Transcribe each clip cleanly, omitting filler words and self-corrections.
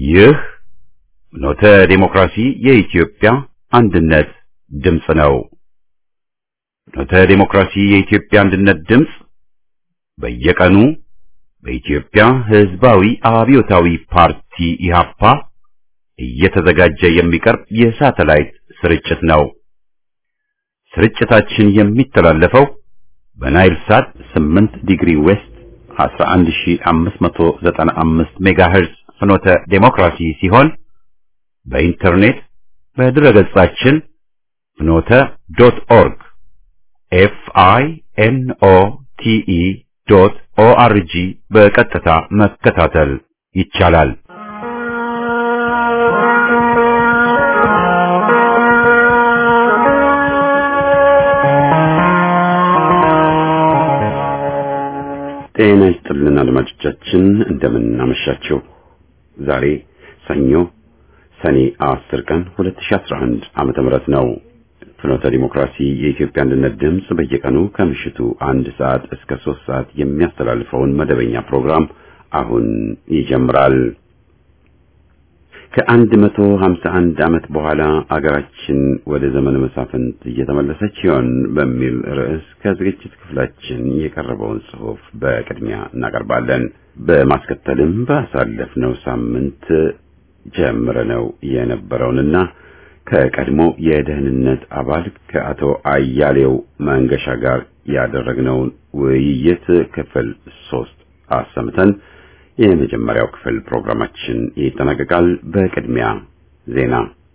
ይህ ፍኖተ ዲሞክራሲ የኢትዮጵያ አንድነት ድምፅ ነው። ፍኖተ ዲሞክራሲ የኢትዮጵያ አንድነት ድምፅ በየቀኑ በኢትዮጵያ ሕዝባዊ አብዮታዊ ፓርቲ ኢህአፓ እየተዘጋጀ የሚቀርብ የሳተላይት ስርጭት ነው። ስርጭታችን የሚተላለፈው በናይል ሳት 8 ዲግሪ ዌስት 11595 ሜጋሄርዝ ፍኖተ ዲሞክራሲ ሲሆን በኢንተርኔት በድረገጻችን fnote.org FINOTE.ORG በቀጥታ መከታተል ይቻላል። ጤና ይስጥልን አድማጮቻችን፣ እንደምን አመሻችሁ። ዛሬ ሰኞ ሰኔ 10 ቀን 2011 ዓመተ ምህረት ነው። ፍኖተ ዲሞክራሲ የኢትዮጵያ አንድነት ድምፅ በየቀኑ ከምሽቱ 1 ሰዓት እስከ 3 ሰዓት የሚያስተላልፈውን መደበኛ ፕሮግራም አሁን ይጀምራል። ከ151 ዓመት በኋላ አገራችን ወደ ዘመነ መሳፍንት እየተመለሰች ይሆን በሚል ርዕስ ከዝግጅት ክፍላችን የቀረበውን ጽሑፍ በቅድሚያ እናቀርባለን። በማስከተልም ባሳለፍነው ሳምንት ጀምረነው የነበረውንና ከቀድሞ የደህንነት አባል ከአቶ አያሌው መንገሻ ጋር ያደረግነውን ውይይት ክፍል 3 አሰምተን የመጀመሪያው ክፍል ፕሮግራማችን ይጠናቀቃል። በቅድሚያ ዜና።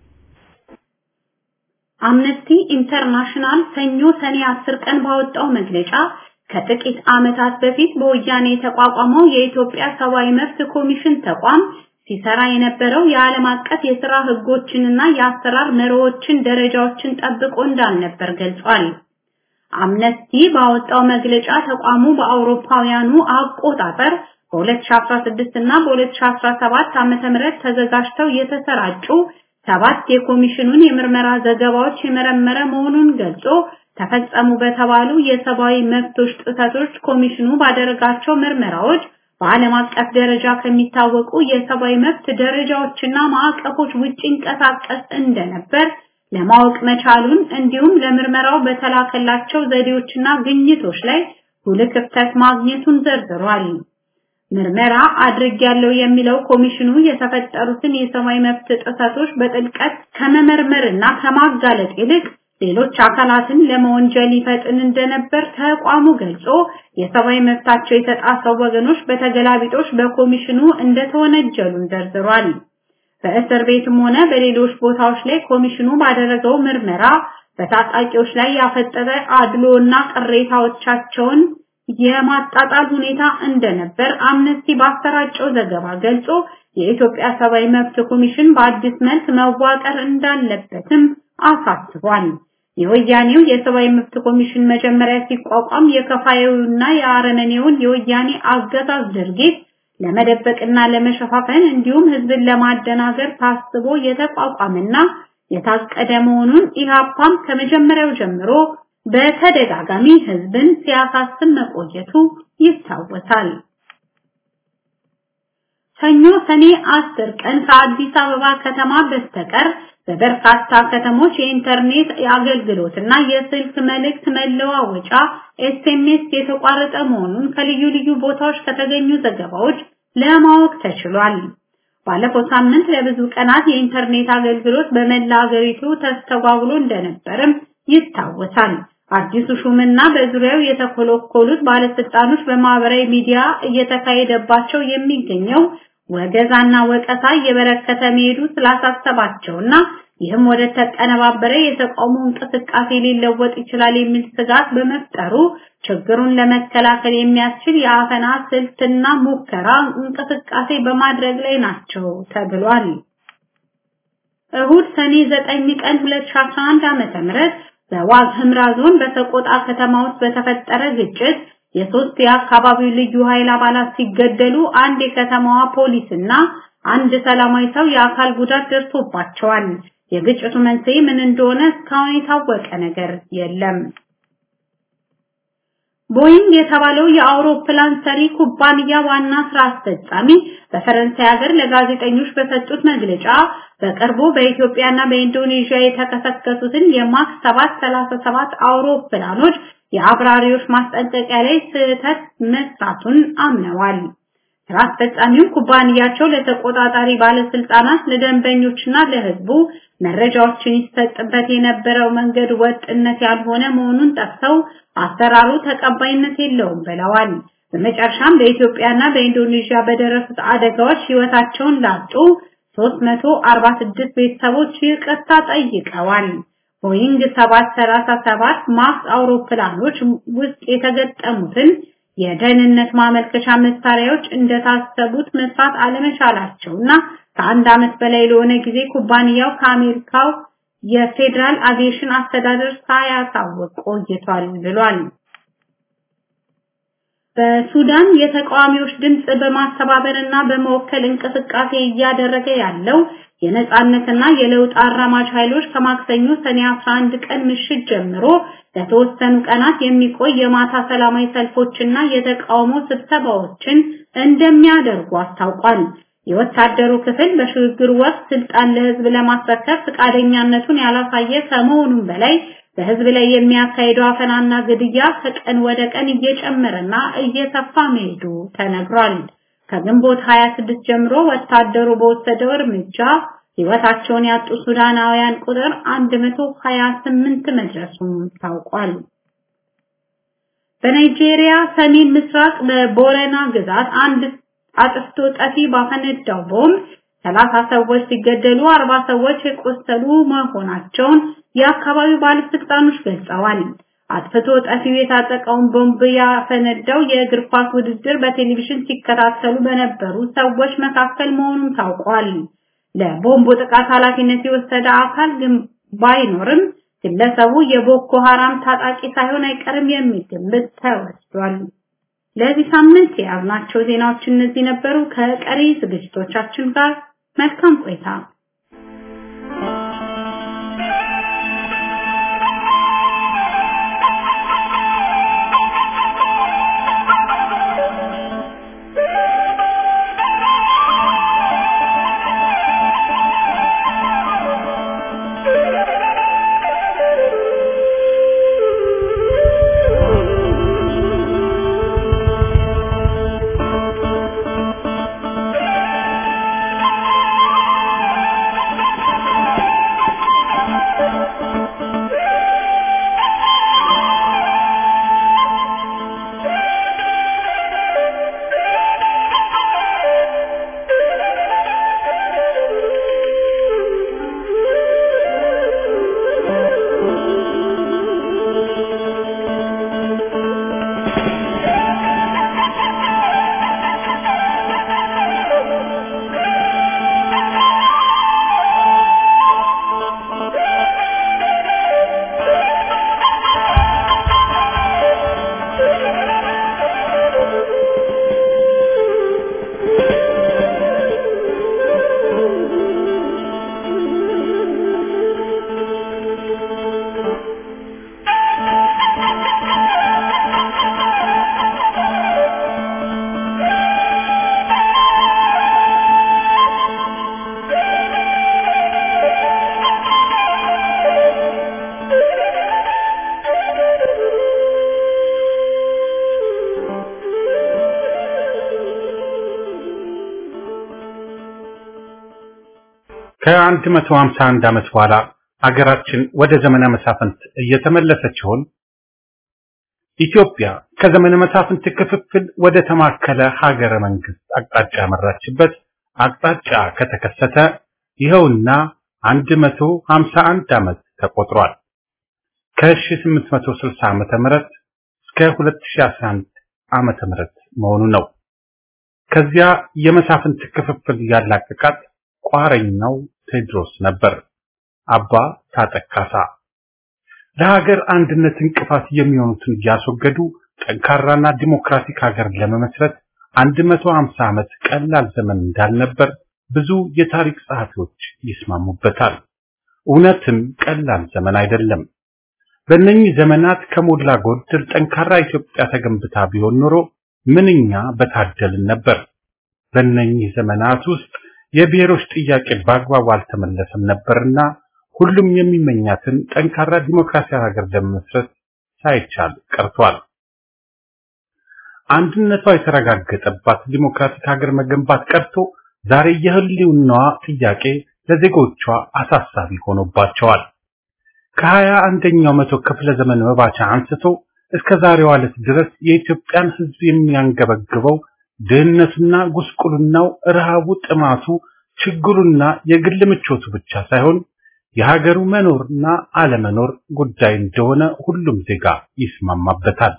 አምነስቲ ኢንተርናሽናል ሰኞ ሰኔ 10 ቀን ባወጣው መግለጫ ከጥቂት ዓመታት በፊት በወያኔ የተቋቋመው የኢትዮጵያ ሰብአዊ መብት ኮሚሽን ተቋም ሲሰራ የነበረው የዓለም አቀፍ የሥራ ሕጎችንና የአሰራር መርሆችን ደረጃዎችን ጠብቆ እንዳልነበር ገልጿል። አምነስቲ ባወጣው መግለጫ ተቋሙ በአውሮፓውያኑ አቆጣጠር በ2016 እና በ2017 ዓመተ ምህረት ተዘጋጅተው የተሰራጩ 7 የኮሚሽኑን የምርመራ ዘገባዎች የመረመረ መሆኑን ገልጾ ተፈጸሙ በተባሉ የሰብአዊ መብቶች ጥሰቶች ኮሚሽኑ ባደረጋቸው ምርመራዎች በዓለም አቀፍ ደረጃ ከሚታወቁ የሰብአዊ መብት ደረጃዎችና ማዕቀፎች ውጪ እንቀሳቀስ እንደነበር ለማወቅ መቻሉን እንዲሁም ለምርመራው በተላከላቸው ዘዴዎችና ግኝቶች ላይ ጉልህ ክፍተት ማግኘቱን ዘርዝሯል። ምርመራ አድርጌያለሁ የሚለው ኮሚሽኑ የተፈጠሩትን የሰብአዊ መብት ጥሰቶች በጥልቀት ከመመርመርና ከማጋለጥ ይልቅ ሌሎች አካላትን ለመወንጀል ይፈጥን እንደነበር ተቋሙ ገልጾ የሰብአዊ መብታቸው የተጣሰው ወገኖች በተገላቢጦሽ በኮሚሽኑ እንደተወነጀሉን ዘርዝሯል። በእስር ቤትም ሆነ በሌሎች ቦታዎች ላይ ኮሚሽኑ ባደረገው ምርመራ በታጣቂዎች ላይ ያፈጠረ አድሎና ቅሬታዎቻቸውን የማጣጣል ሁኔታ እንደነበር አምነስቲ ባሰራጨው ዘገባ ገልጾ የኢትዮጵያ ሰብአዊ መብት ኮሚሽን በአዲስ መልክ መዋቀር እንዳለበትም አሳስቧል። የወያኔው የሰብአዊ መብት ኮሚሽን መጀመሪያ ሲቋቋም የከፋዩና የአረመኔውን የወያኔ አገዛዝ ድርጊት ለመደበቅና ለመሸፋፈን እንዲሁም ህዝብን ለማደናገር ታስቦ የተቋቋመና የታቀደ መሆኑን ኢህአፓም ከመጀመሪያው ጀምሮ በተደጋጋሚ ህዝብን ሲያሳስብ መቆየቱ ይታወሳል። ሰኞ ሰኔ 10 ቀን ከአዲስ አበባ ከተማ በስተቀር በበርካታ ከተሞች የኢንተርኔት አገልግሎትና የስልክ መልእክት መለዋወጫ SMS የተቋረጠ መሆኑን ከልዩ ልዩ ቦታዎች ከተገኙ ዘገባዎች ለማወቅ ተችሏል። ባለፈው ሳምንት ለብዙ ቀናት የኢንተርኔት አገልግሎት በመላ ሀገሪቱ ተስተጓጉሎ እንደነበርም ይታወሳል። አዲሱ ሹምና በዙሪያው የተኮለኮሉት ባለስልጣኖች በማህበራዊ ሚዲያ እየተካሄደባቸው የሚገኘው ወገዛና ወቀሳ እየበረከተ መሄዱ ስላሳሰባቸውና ይህም ወደ ተቀነባበረ የተቃውሞ እንቅስቃሴ ሊለወጥ ይችላል የሚል ስጋት በመፍጠሩ ችግሩን ለመከላከል የሚያስችል የአፈና ስልትና ሙከራ እንቅስቃሴ በማድረግ ላይ ናቸው ተብሏል። እሁድ ሰኔ 9 ቀን 2011 ዓ.ም በዋግ ኽምራ ዞን በሰቆጣ ከተማ ውስጥ በተፈጠረ ግጭት የሶስት የአካባቢው ልዩ ኃይል አባላት ሲገደሉ አንድ የከተማዋ ፖሊስና አንድ ሰላማዊ ሰው የአካል ጉዳት ደርሶባቸዋል። የግጭቱ መንስኤ ምን እንደሆነ እስካሁን የታወቀ ነገር የለም። ቦይንግ የተባለው የአውሮፕላን ሰሪ ኩባንያ ዋና ስራ አስፈጻሚ በፈረንሳይ ሀገር ለጋዜጠኞች በሰጡት መግለጫ በቅርቡ በኢትዮጵያና በኢንዶኔዥያ የተከሰከሱትን የማክስ 737 አውሮፕላኖች የአብራሪዎች ማስጠንቀቂያ ላይ ስህተት መስራቱን አምነዋል። ስራ አስፈጻሚው ኩባንያቸው ለተቆጣጣሪ ባለስልጣናት ለደንበኞችና ለህዝቡ መረጃዎችን ይሰጥበት የነበረው መንገድ ወጥነት ያልሆነ መሆኑን ጠቅሰው አሰራሩ ተቀባይነት የለውም ብለዋል። በመጨረሻም በኢትዮጵያና በኢንዶኔዥያ በደረሱት አደጋዎች ህይወታቸውን ላጡ 346 ቤተሰቦች ይቅርታ ጠይቀዋል። ቦይንግ 737 ማክስ አውሮፕላኖች ውስጥ የተገጠሙትን የደህንነት ማመልከቻ መሳሪያዎች እንደታሰቡት መስራት አለመቻላቸውና ከአንድ ዓመት በላይ ለሆነ ጊዜ ኩባንያው ከአሜሪካው የፌደራል አቪዬሽን አስተዳደር ሳያሳውቅ ቆይቷል ብሏል። በሱዳን የተቃዋሚዎች ድምጽ በማስተባበርና በመወከል እንቅስቃሴ እያደረገ ያለው የነጻነትና የለውጥ አራማጅ ኃይሎች ከማክሰኞ ሰኔ 11 ቀን ምሽት ጀምሮ ለተወሰኑ ቀናት የሚቆይ የማታ ሰላማዊ ሰልፎችና የተቃውሞ ስብሰባዎችን እንደሚያደርጉ አስታውቋል። የወታደሩ ክፍል በሽግግር ወቅት ስልጣን ለህዝብ ለማስረከብ ፈቃደኛነቱን ያላሳየ ከመሆኑም በላይ በህዝብ ላይ የሚያካሂደው አፈናና ግድያ ከቀን ወደ ቀን እየጨመረና እየሰፋ መሄዱ ተነግሯል። ከግንቦት 26 ጀምሮ ወታደሩ በወሰደው እርምጃ ህይወታቸውን ያጡ ሱዳናውያን ቁጥር 128 መድረሱም ታውቋል። በናይጄሪያ ሰሜን ምስራቅ በቦረና ግዛት አንድ አጥፍቶ ጠፊ ባፈነዳው ቦምብ 30 ሰዎች ሲገደሉ 40 ሰዎች የቆሰሉ መሆናቸውን የአካባቢው ባለስልጣኖች ገልጸዋል። አጥፍቶ ጠፊው የታጠቀውን ቦምብ ያፈነዳው የእግር ኳስ ውድድር በቴሌቪዥን ሲከታተሉ በነበሩ ሰዎች መካከል መሆኑን ታውቋል። ለቦምቡ ጥቃት ኃላፊነት የወሰደ አካል ግን ባይኖርም ግለሰቡ የቦኮ ሐራም ታጣቂ ሳይሆን አይቀርም የሚል ግምት ተወስዷል። ለዚህ ሳምንት ያዝናቸው ዜናዎች እነዚህ ነበሩ። ከቀሪ ዝግጅቶቻችን ጋር መልካም ቆይታ። ከ151 ዓመት በኋላ ሀገራችን ወደ ዘመነ መሳፍንት እየተመለሰች ሆን ኢትዮጵያ ከዘመነ መሳፍንት ክፍፍል ወደ ተማከለ ሀገረ መንግስት አቅጣጫ መራችበት አቅጣጫ ከተከሰተ ይኸውና 151 ዓመት ተቆጥሯል። ከ1860 ዓመተ ምህረት እስከ 2011 ዓመተ ምህረት መሆኑ ነው። ከዚያ የመሳፍንት ክፍፍል ያላቀቃት ቋረኛው ቴዎድሮስ ነበር። አባ ታጠቃሳ ለሀገር አንድነት እንቅፋት የሚሆኑትን ያስወገዱ ጠንካራና ዲሞክራቲክ ሀገር ለመመስረት 150 ዓመት ቀላል ዘመን እንዳልነበር ብዙ የታሪክ ጸሐፊዎች ይስማሙበታል። እውነትም ቀላል ዘመን አይደለም። በእነኚህ ዘመናት ከሞላ ጎደል ጠንካራ ኢትዮጵያ ተገንብታ ቢሆን ኖሮ ምንኛ በታደልን ነበር። በእነኚህ ዘመናት ውስጥ የብሔሮች ጥያቄ በአግባቡ አልተመለሰም ነበርና ሁሉም የሚመኛትን ጠንካራ ዲሞክራሲያዊ ሀገር ለመመስረት ሳይቻል ቀርቷል። አንድነቷ የተረጋገጠባት ዲሞክራቲክ ሀገር መገንባት ቀርቶ ዛሬ የህልውናዋ ጥያቄ ለዜጎቿ አሳሳቢ ሆኖባቸዋል። ከ21ኛው መቶ ክፍለ ዘመን መባቻ አንስቶ እስከ ዛሬዋ ዕለት ድረስ የኢትዮጵያን ሕዝብ የሚያንገበግበው ድህነቱና ጉስቁልናው፣ ረሃቡ፣ ጥማቱ፣ ችግሩና የግል ምቾቱ ብቻ ሳይሆን የሀገሩ መኖርና አለመኖር ጉዳይ እንደሆነ ሁሉም ዜጋ ይስማማበታል።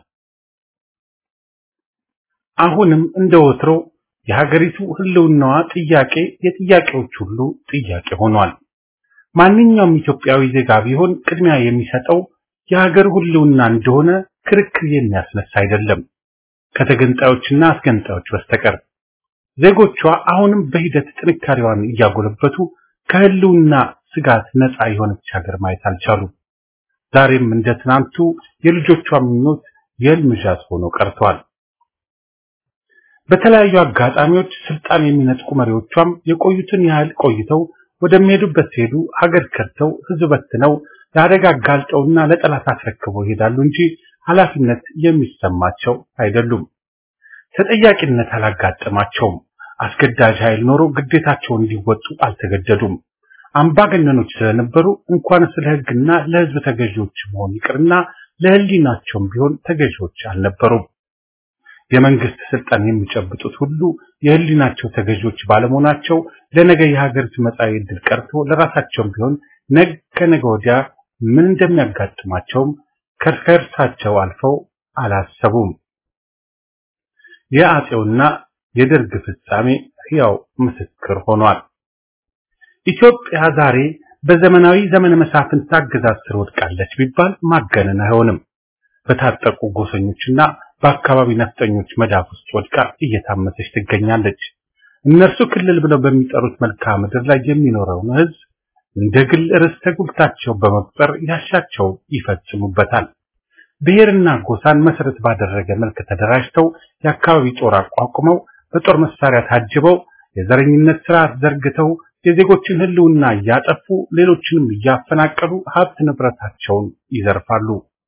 አሁንም እንደወትሮ የሀገሪቱ ህልውናዋ ጥያቄ የጥያቄዎች ሁሉ ጥያቄ ሆኗል። ማንኛውም ኢትዮጵያዊ ዜጋ ቢሆን ቅድሚያ የሚሰጠው የሀገር ህልውና እንደሆነ ክርክር የሚያስነሳ አይደለም፣ ከተገንጣዮችና አስገንጣዮች በስተቀር። ዜጎቿ አሁንም በሂደት ጥንካሬዋን እያጎለበቱ ከህልውና ስጋት ነፃ የሆነች ሀገር ማየት አልቻሉም። ዛሬም እንደ ትናንቱ የልጆቿ ምኞት የህልም ዣት ሆኖ ቀርቷል። በተለያዩ አጋጣሚዎች ስልጣን የሚነጥቁ መሪዎቿም የቆዩትን ያህል ቆይተው ወደሚሄዱበት ሲሄዱ ሀገር ከርተው ህዝብ በትነው ለአደጋ ጋልጠውና ለጠላት አስረክበው ይሄዳሉ እንጂ ኃላፊነት የሚሰማቸው አይደሉም። ተጠያቂነት አላጋጠማቸውም። አስገዳጅ ኃይል ኖሮ ግዴታቸውን እንዲወጡ አልተገደዱም። አምባገነኖች ስለነበሩ እንኳን ስለ ህግና ለህዝብ ተገዢዎች መሆን ይቅርና ለህሊናቸውም ቢሆን ተገዢዎች አልነበሩም። የመንግስት ስልጣን የሚጨብጡት ሁሉ የህሊናቸው ተገዢዎች ባለመሆናቸው ለነገ የሀገሪቱ መጻኢ ዕድል ቀርቶ ለራሳቸውም ቢሆን ነገ ወዲያ ምን እንደሚያጋጥማቸውም ከእርሳቸው አልፈው አላሰቡም። የአጼውና የደርግ ፍጻሜ ሕያው ምስክር ሆኗል። ኢትዮጵያ ዛሬ በዘመናዊ ዘመነ መሳፍንት አገዛዝ ስር ወድቃለች ቢባል ማጋነን አይሆንም። በታጠቁ ጎሰኞችና በአካባቢ ነፍጠኞች መዳፍ ውስጥ ወድቃ እየታመሰች ትገኛለች። እነርሱ ክልል ብለው በሚጠሩት መልክዓ ምድር ላይ የሚኖረውን ህዝብ እንደ ግል ርስተ ጉልታቸው በመቁጠር ያሻቸው ይፈጽሙበታል። ብሔርና ጎሳን መሰረት ባደረገ መልክ ተደራጅተው የአካባቢ ጦር አቋቁመው በጦር መሳሪያ ታጅበው የዘረኝነት ስርዓት ዘርግተው የዜጎችን ህልውና እያጠፉ ሌሎችንም እያፈናቀሉ ሀብት ንብረታቸውን ይዘርፋሉ።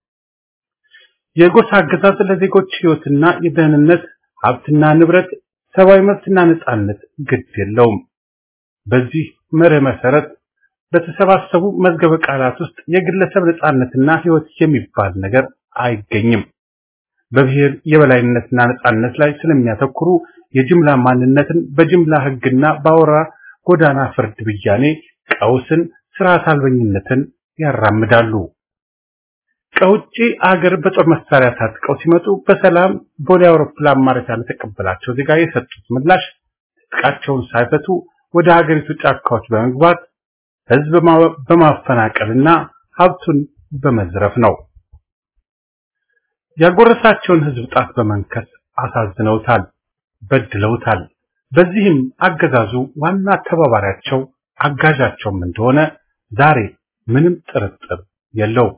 የጎሳ አገዛዝ ለዜጎች ህይወትና የደህንነት ሀብትና ንብረት ሰብአዊ መብትና ነጻነት ግድ የለውም። በዚህ መርህ መሰረት በተሰባሰቡ መዝገበ ቃላት ውስጥ የግለሰብ ነጻነትና ህይወት የሚባል ነገር አይገኝም። በብሔር የበላይነትና ነጻነት ላይ ስለሚያተኩሩ የጅምላ ማንነትን በጅምላ ህግና ባወራ ጎዳና ፍርድ ብያኔ ቀውስን፣ ስርዓት አልበኝነትን ያራምዳሉ። ከውጪ አገር በጦር መሳሪያ ታጥቀው ሲመጡ በሰላም ቦሌ አውሮፕላን ማረፊያ ለተቀበላቸው ዜጋ የሰጡት ምላሽ ትጥቃቸውን ሳይፈቱ ወደ ሀገሪቱ ጫካዎች በመግባት ህዝብ በማፈናቀልና ሀብቱን በመዝረፍ ነው። ያጎረሳቸውን ህዝብ ጣት በመንከስ አሳዝነውታል፣ በድለውታል። በዚህም አገዛዙ ዋና ተባባሪያቸው አጋዣቸውም እንደሆነ ዛሬ ምንም ጥርጥር የለውም።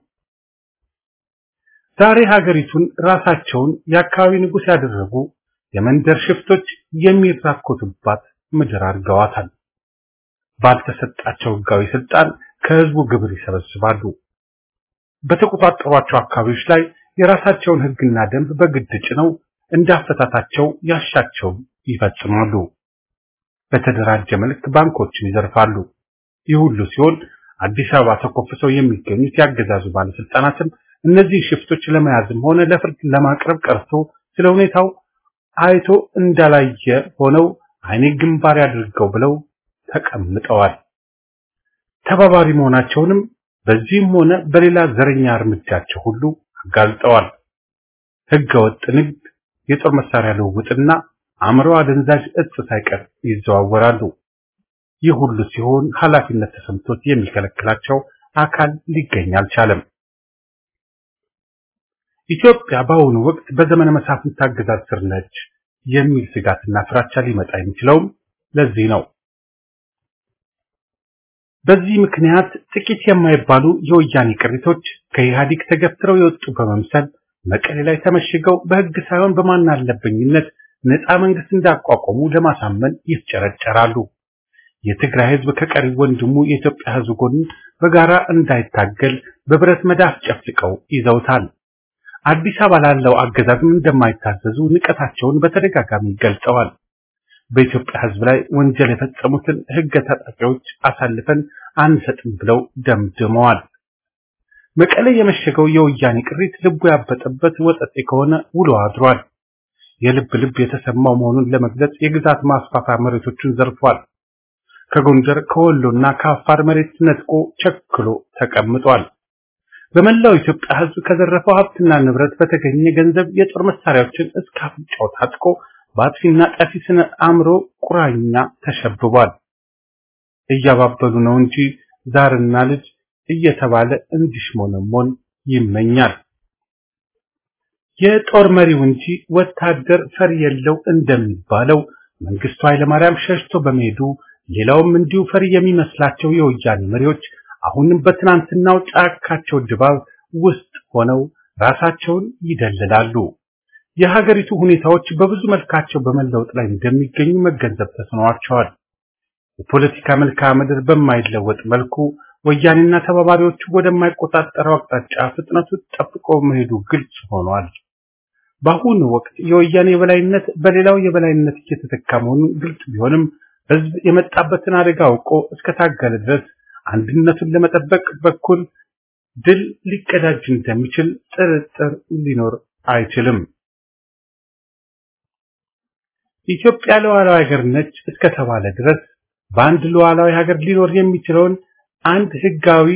ዛሬ ሀገሪቱን ራሳቸውን የአካባቢ ንጉስ ያደረጉ የመንደር ሽፍቶች የሚራኮቱባት ምድር አድርገዋታል። ባልተሰጣቸው ህጋዊ ስልጣን ከህዝቡ ግብር ይሰበስባሉ። በተቆጣጠሯቸው አካባቢዎች ላይ የራሳቸውን ህግና ደንብ በግድ ጭነው እንዳፈታታቸው ያሻቸው ይፈጽማሉ። በተደራጀ መልክ ባንኮችን ይዘርፋሉ። ይህ ሁሉ ሲሆን አዲስ አበባ ተኮፍሰው የሚገኙት ያገዛዙ ባለስልጣናትም እነዚህ ሽፍቶች ለመያዝም ሆነ ለፍርድ ለማቅረብ ቀርቶ ስለ ሁኔታው አይቶ እንዳላየ ሆነው አይኔ ግንባር ያድርገው ብለው ተቀምጠዋል። ተባባሪ መሆናቸውንም በዚህም ሆነ በሌላ ዘረኛ እርምጃቸው ሁሉ አጋልጠዋል። ህገወጥ ንግድ፣ የጦር መሳሪያ ልውውጥና አእምሮ አደንዛዥ እጽ ሳይቀር ይዘዋወራሉ። ይህ ሁሉ ሲሆን ኃላፊነት ተሰምቶት የሚከለክላቸው አካል ሊገኝ አልቻለም። ኢትዮጵያ በአሁኑ ወቅት በዘመነ መሳፍንት አገዛዝ ስር ነች የሚል ስጋትና ፍራቻ ሊመጣ የሚችለው ለዚህ ነው። በዚህ ምክንያት ጥቂት የማይባሉ የወያኔ ቅሪቶች ከኢህአዴግ ተገፍትረው የወጡ በመምሰል መቀሌ ላይ ተመሽገው በህግ ሳይሆን በማናለብኝነት ነፃ መንግስት እንዳቋቋሙ ለማሳመን ይፍጨረጨራሉ። የትግራይ ህዝብ ከቀሪ ወንድሙ የኢትዮጵያ ህዝብ ጎን በጋራ እንዳይታገል በብረት መዳፍ ጨፍልቀው ይዘውታል። አዲስ አበባ ላለው አገዛዝም እንደማይታዘዙ ንቀታቸውን በተደጋጋሚ ገልጸዋል። በኢትዮጵያ ህዝብ ላይ ወንጀል የፈጸሙትን ህገ ታጣቂዎች አሳልፈን አንሰጥም ብለው ደምድመዋል። መቀሌ የመሸገው የወያኔ ቅሪት ልቡ ያበጠበት ወጠጤ ከሆነ ውሎ አድሯል። የልብ ልብ የተሰማው መሆኑን ለመግለጽ የግዛት ማስፋፋ መሬቶቹን ዘርፏል። ከጎንደር ከወሎና ከአፋር መሬት ነጥቆ ቸክሎ ተቀምጧል። በመላው ኢትዮጵያ ህዝብ ከዘረፈው ሀብትና ንብረት በተገኘ ገንዘብ የጦር መሳሪያዎችን እስከ አፍንጫው ታጥቆ በአጥፊና ጠፊ ስነ አእምሮ ቁራኛ ተሸብቧል። እያባበሉ ነው እንጂ ዛርና ልጅ እየተባለ እንዲሽሞነሞን ይመኛል። የጦር መሪው እንጂ ወታደር ፈሪ የለው እንደሚባለው መንግስቱ ኃይለማርያም ሸሽቶ በመሄዱ ሌላውም እንዲሁ ፈሪ የሚመስላቸው የወያኔ መሪዎች አሁንም በትናንትናው ጫካቸው ድባብ ውስጥ ሆነው ራሳቸውን ይደልላሉ። የሀገሪቱ ሁኔታዎች በብዙ መልካቸው በመለወጥ ላይ እንደሚገኙ መገንዘብ ተስኗቸዋል። የፖለቲካ መልክዓ ምድር በማይለወጥ መልኩ ወያኔና ተባባሪዎቹ ወደማይቆጣጠረው አቅጣጫ ፍጥነቱ ጠብቆ መሄዱ ግልጽ ሆኗል። በአሁኑ ወቅት የወያኔ የበላይነት በሌላው የበላይነት እየተተካ መሆኑን ግልጽ ቢሆንም ህዝብ የመጣበትን አደጋ አውቆ እስከታገለ ድረስ አንድነቱን ለመጠበቅ በኩል ድል ሊቀዳጅ እንደሚችል ጥርጥር ሊኖር አይችልም። ኢትዮጵያ ሉዓላዊ ሀገር ነች እስከተባለ ድረስ በአንድ ሉዓላዊ ሀገር ሊኖር የሚችለውን አንድ ህጋዊ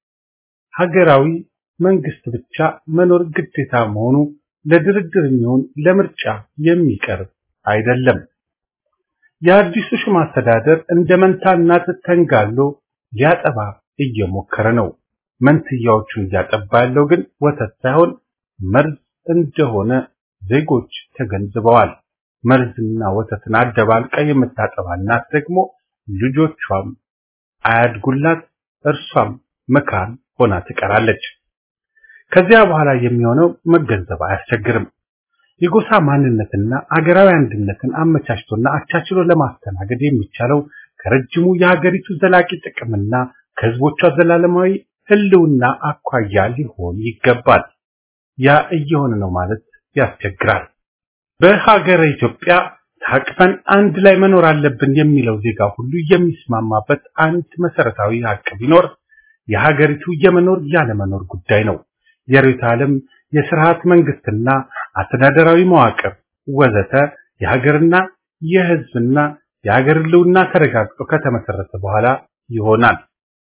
ሀገራዊ መንግስት ብቻ መኖር ግዴታ መሆኑ ለድርድር የሚሆን ለምርጫ የሚቀርብ አይደለም። የአዲሱ ሹም አስተዳደር እንደ መንታ እናት ተንጋሎ ሊያጠባ እየሞከረ ነው። መንትያዎቹን እያጠባ ያለው ግን ወተት ሳይሆን መርዝ እንደሆነ ዜጎች ተገንዝበዋል። መርዝና ወተትን አደባልቃ የምታጠባ እናት ደግሞ ልጆቿም አያድጉላት፣ እርሷም መካን ሆና ትቀራለች። ከዚያ በኋላ የሚሆነው መገንዘብ አያስቸግርም። የጎሳ ማንነትና አገራዊ አንድነትን አመቻችቶና አቻችሎ ለማስተናገድ የሚቻለው ከረጅሙ የሀገሪቱ ዘላቂ ጥቅምና ከህዝቦቿ ዘላለማዊ ህልውና አኳያ ሊሆን ይገባል። ያ እየሆነ ነው ማለት ያስቸግራል። በሀገረ ኢትዮጵያ ታቅፈን አንድ ላይ መኖር አለብን የሚለው ዜጋ ሁሉ የሚስማማበት አንድ መሰረታዊ ሀቅ ቢኖር የሀገሪቱ የመኖር ያለመኖር ጉዳይ ነው። የርዕዮተ ዓለም የስርዓት መንግስትና አስተዳደራዊ መዋቅር ወዘተ የሀገርና የህዝብና የሀገር ህልውና ተረጋግጦ ከተመሰረተ በኋላ ይሆናል።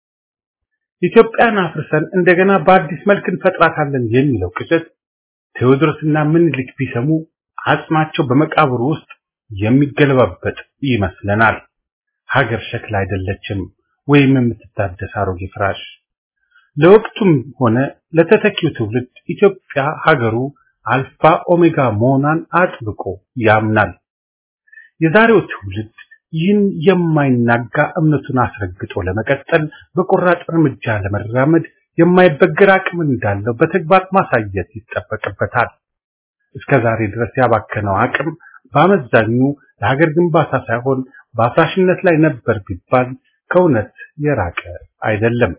ኢትዮጵያን አፍርሰን እንደገና በአዲስ መልክ እንፈጥራታለን የሚለው ቅዠት ቴዎድሮስና ምኒልክ ቢሰሙ አጽማቸው በመቃብሩ ውስጥ የሚገለባበጥ ይመስለናል። ሀገር ሸክላ አይደለችም ወይም የምትታደስ አሮጌ ፍራሽ። ለወቅቱም ሆነ ለተተኪው ትውልድ ኢትዮጵያ ሀገሩ አልፋ ኦሜጋ መሆኗን አጥብቆ ያምናል። የዛሬው ትውልድ ይህን የማይናጋ እምነቱን አስረግጦ ለመቀጠል በቆራጥ እርምጃ ለመራመድ የማይበገር አቅም እንዳለው በተግባር ማሳየት ይጠበቅበታል። እስከዛሬ ድረስ ያባከነው አቅም በአመዛኙ ለሀገር ግንባታ ሳይሆን በአፍራሽነት ላይ ነበር ቢባል ከእውነት የራቀ አይደለም።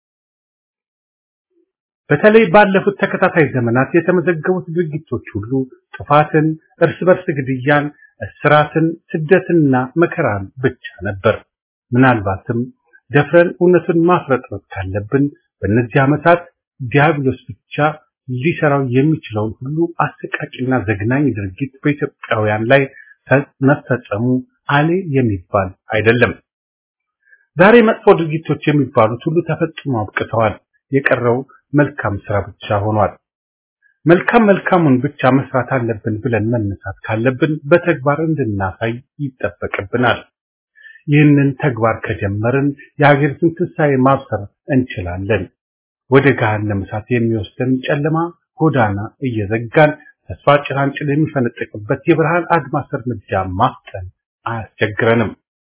በተለይ ባለፉት ተከታታይ ዘመናት የተመዘገቡት ድርጊቶች ሁሉ ጥፋትን፣ እርስ በርስ ግድያን፣ እስራትን፣ ስደትና መከራን ብቻ ነበር። ምናልባትም ደፍረን እውነቱን ማፍረጥረጥ ካለብን በእነዚህ ዓመታት ዲያብሎስ ብቻ ሊሰራው የሚችለውን ሁሉ አሰቃቂና ዘግናኝ ድርጊት በኢትዮጵያውያን ላይ መፈጸሙ አሌ የሚባል አይደለም። ዛሬ መጥፎ ድርጊቶች የሚባሉት ሁሉ ተፈጽሞ አብቅተዋል። የቀረው መልካም ስራ ብቻ ሆኗል። መልካሙን ብቻ መስራት አለብን ብለን መነሳት ካለብን በተግባር እንድናሳይ ይጠበቅብናል። ይህንን ተግባር ከጀመርን የሀገሪቱን ትንሣኤ ማብሰር እንችላለን። ወደ ገሃነመ እሳት የሚወስደን ጨለማ ጎዳና እየዘጋን ተስፋ ጭላንጭል የሚፈነጥቅበት የብርሃን አድማስ እርምጃ ማፍጠን አያስቸግረንም።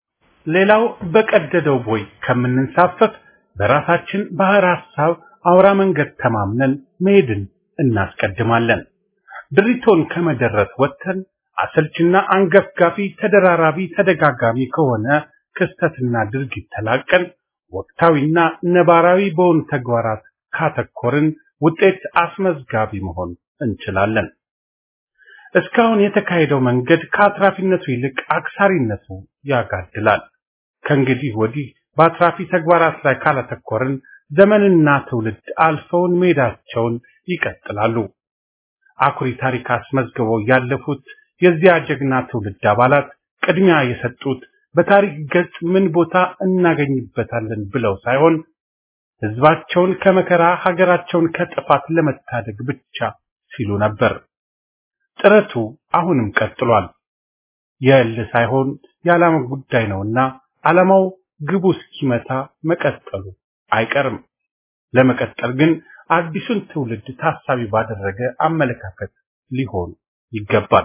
ሌላው በቀደደው ቦይ ከምንንሳፈፍ በራሳችን ባህር ሐሳብ አውራ መንገድ ተማምነን መሄድን እናስቀድማለን። ድሪቶን ከመደረት ወጥተን አሰልችና አንገፍጋፊ ተደራራቢ ተደጋጋሚ ከሆነ ክስተትና ድርጊት ተላቀን ወቅታዊና ነባራዊ በሆኑ ተግባራት ካተኮርን ውጤት አስመዝጋቢ መሆን እንችላለን። እስካሁን የተካሄደው መንገድ ከአትራፊነቱ ይልቅ አክሳሪነቱ ያጋድላል። ከእንግዲህ ወዲህ በአትራፊ ተግባራት ላይ ካላተኮርን ዘመንና ትውልድ አልፈውን መሄዳቸውን ይቀጥላሉ። አኩሪ ታሪክ አስመዝግበው ያለፉት የዚያ ጀግና ትውልድ አባላት ቅድሚያ የሰጡት በታሪክ ገጽ ምን ቦታ እናገኝበታለን ብለው ሳይሆን ህዝባቸውን ከመከራ ሀገራቸውን ከጥፋት ለመታደግ ብቻ ሲሉ ነበር። ጥረቱ አሁንም ቀጥሏል። የእልህ ሳይሆን የዓላማ ጉዳይ ነውና ዓላማው ግቡ እስኪመታ መቀጠሉ አይቀርም። ለመቀጠል ግን አዲሱን ትውልድ ታሳቢ ባደረገ አመለካከት ሊሆን ይገባል።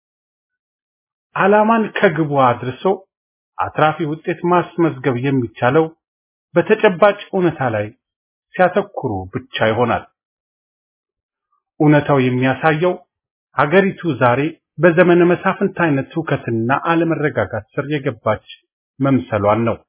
ዓላማን ከግቡ አድርሶ አትራፊ ውጤት ማስመዝገብ የሚቻለው በተጨባጭ እውነታ ላይ ሲያተኩሩ ብቻ ይሆናል። እውነታው የሚያሳየው ሀገሪቱ ዛሬ በዘመነ መሳፍንት አይነት ሁከትና አለመረጋጋት ስር የገባች መምሰሏን ነው።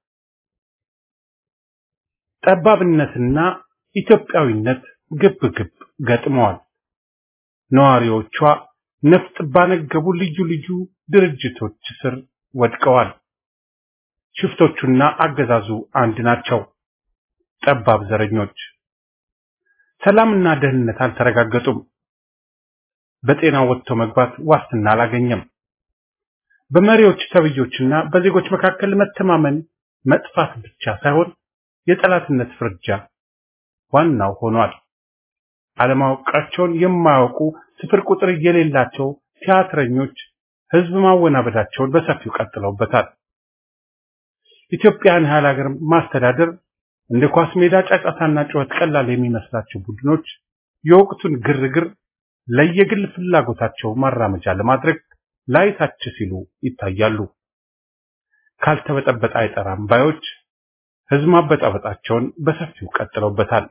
ጠባብነትና ኢትዮጵያዊነት ግብ ግብ ገጥመዋል። ነዋሪዎቿ ነፍጥ ባነገቡ ልዩ ልዩ ድርጅቶች ስር ወድቀዋል። ሽፍቶቹና አገዛዙ አንድ ናቸው። ጠባብ ዘረኞች። ሰላምና ደህንነት አልተረጋገጡም። በጤና ወጥቶ መግባት ዋስትና አላገኘም። በመሪዎች ተብዮችና በዜጎች መካከል መተማመን መጥፋት ብቻ ሳይሆን የጠላትነት ፍርጃ ዋናው ሆኗል። ዓለማወቃቸውን የማያውቁ ስፍር ቁጥር የሌላቸው ቲያትረኞች ህዝብ ማወናበዳቸውን በሰፊው ቀጥለውበታል። ኢትዮጵያን ሀገር ማስተዳደር እንደ ኳስ ሜዳ ጫጫታና ጩኸት ቀላል የሚመስላቸው ቡድኖች የወቅቱን ግርግር ለየግል ፍላጎታቸው ማራመጃ ለማድረግ ላይታች ሲሉ ይታያሉ። ካልተበጠበጠ አይጠራም ባዮች ህዝብ ማበጣበጣቸውን በሰፊው ቀጥለውበታል።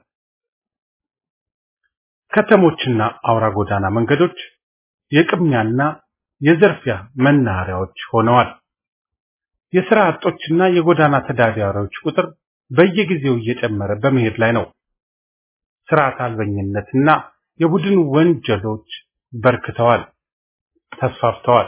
ከተሞችና አውራ ጎዳና መንገዶች የቅሚያና የዘርፊያ መናኸሪያዎች ሆነዋል። የሥራ አጦችና የጎዳና ተዳዳሪዎች ቁጥር በየጊዜው እየጨመረ በመሄድ ላይ ነው። ስርዓት አልበኝነትና የቡድን ወንጀሎች በርክተዋል፣ ተስፋፍተዋል።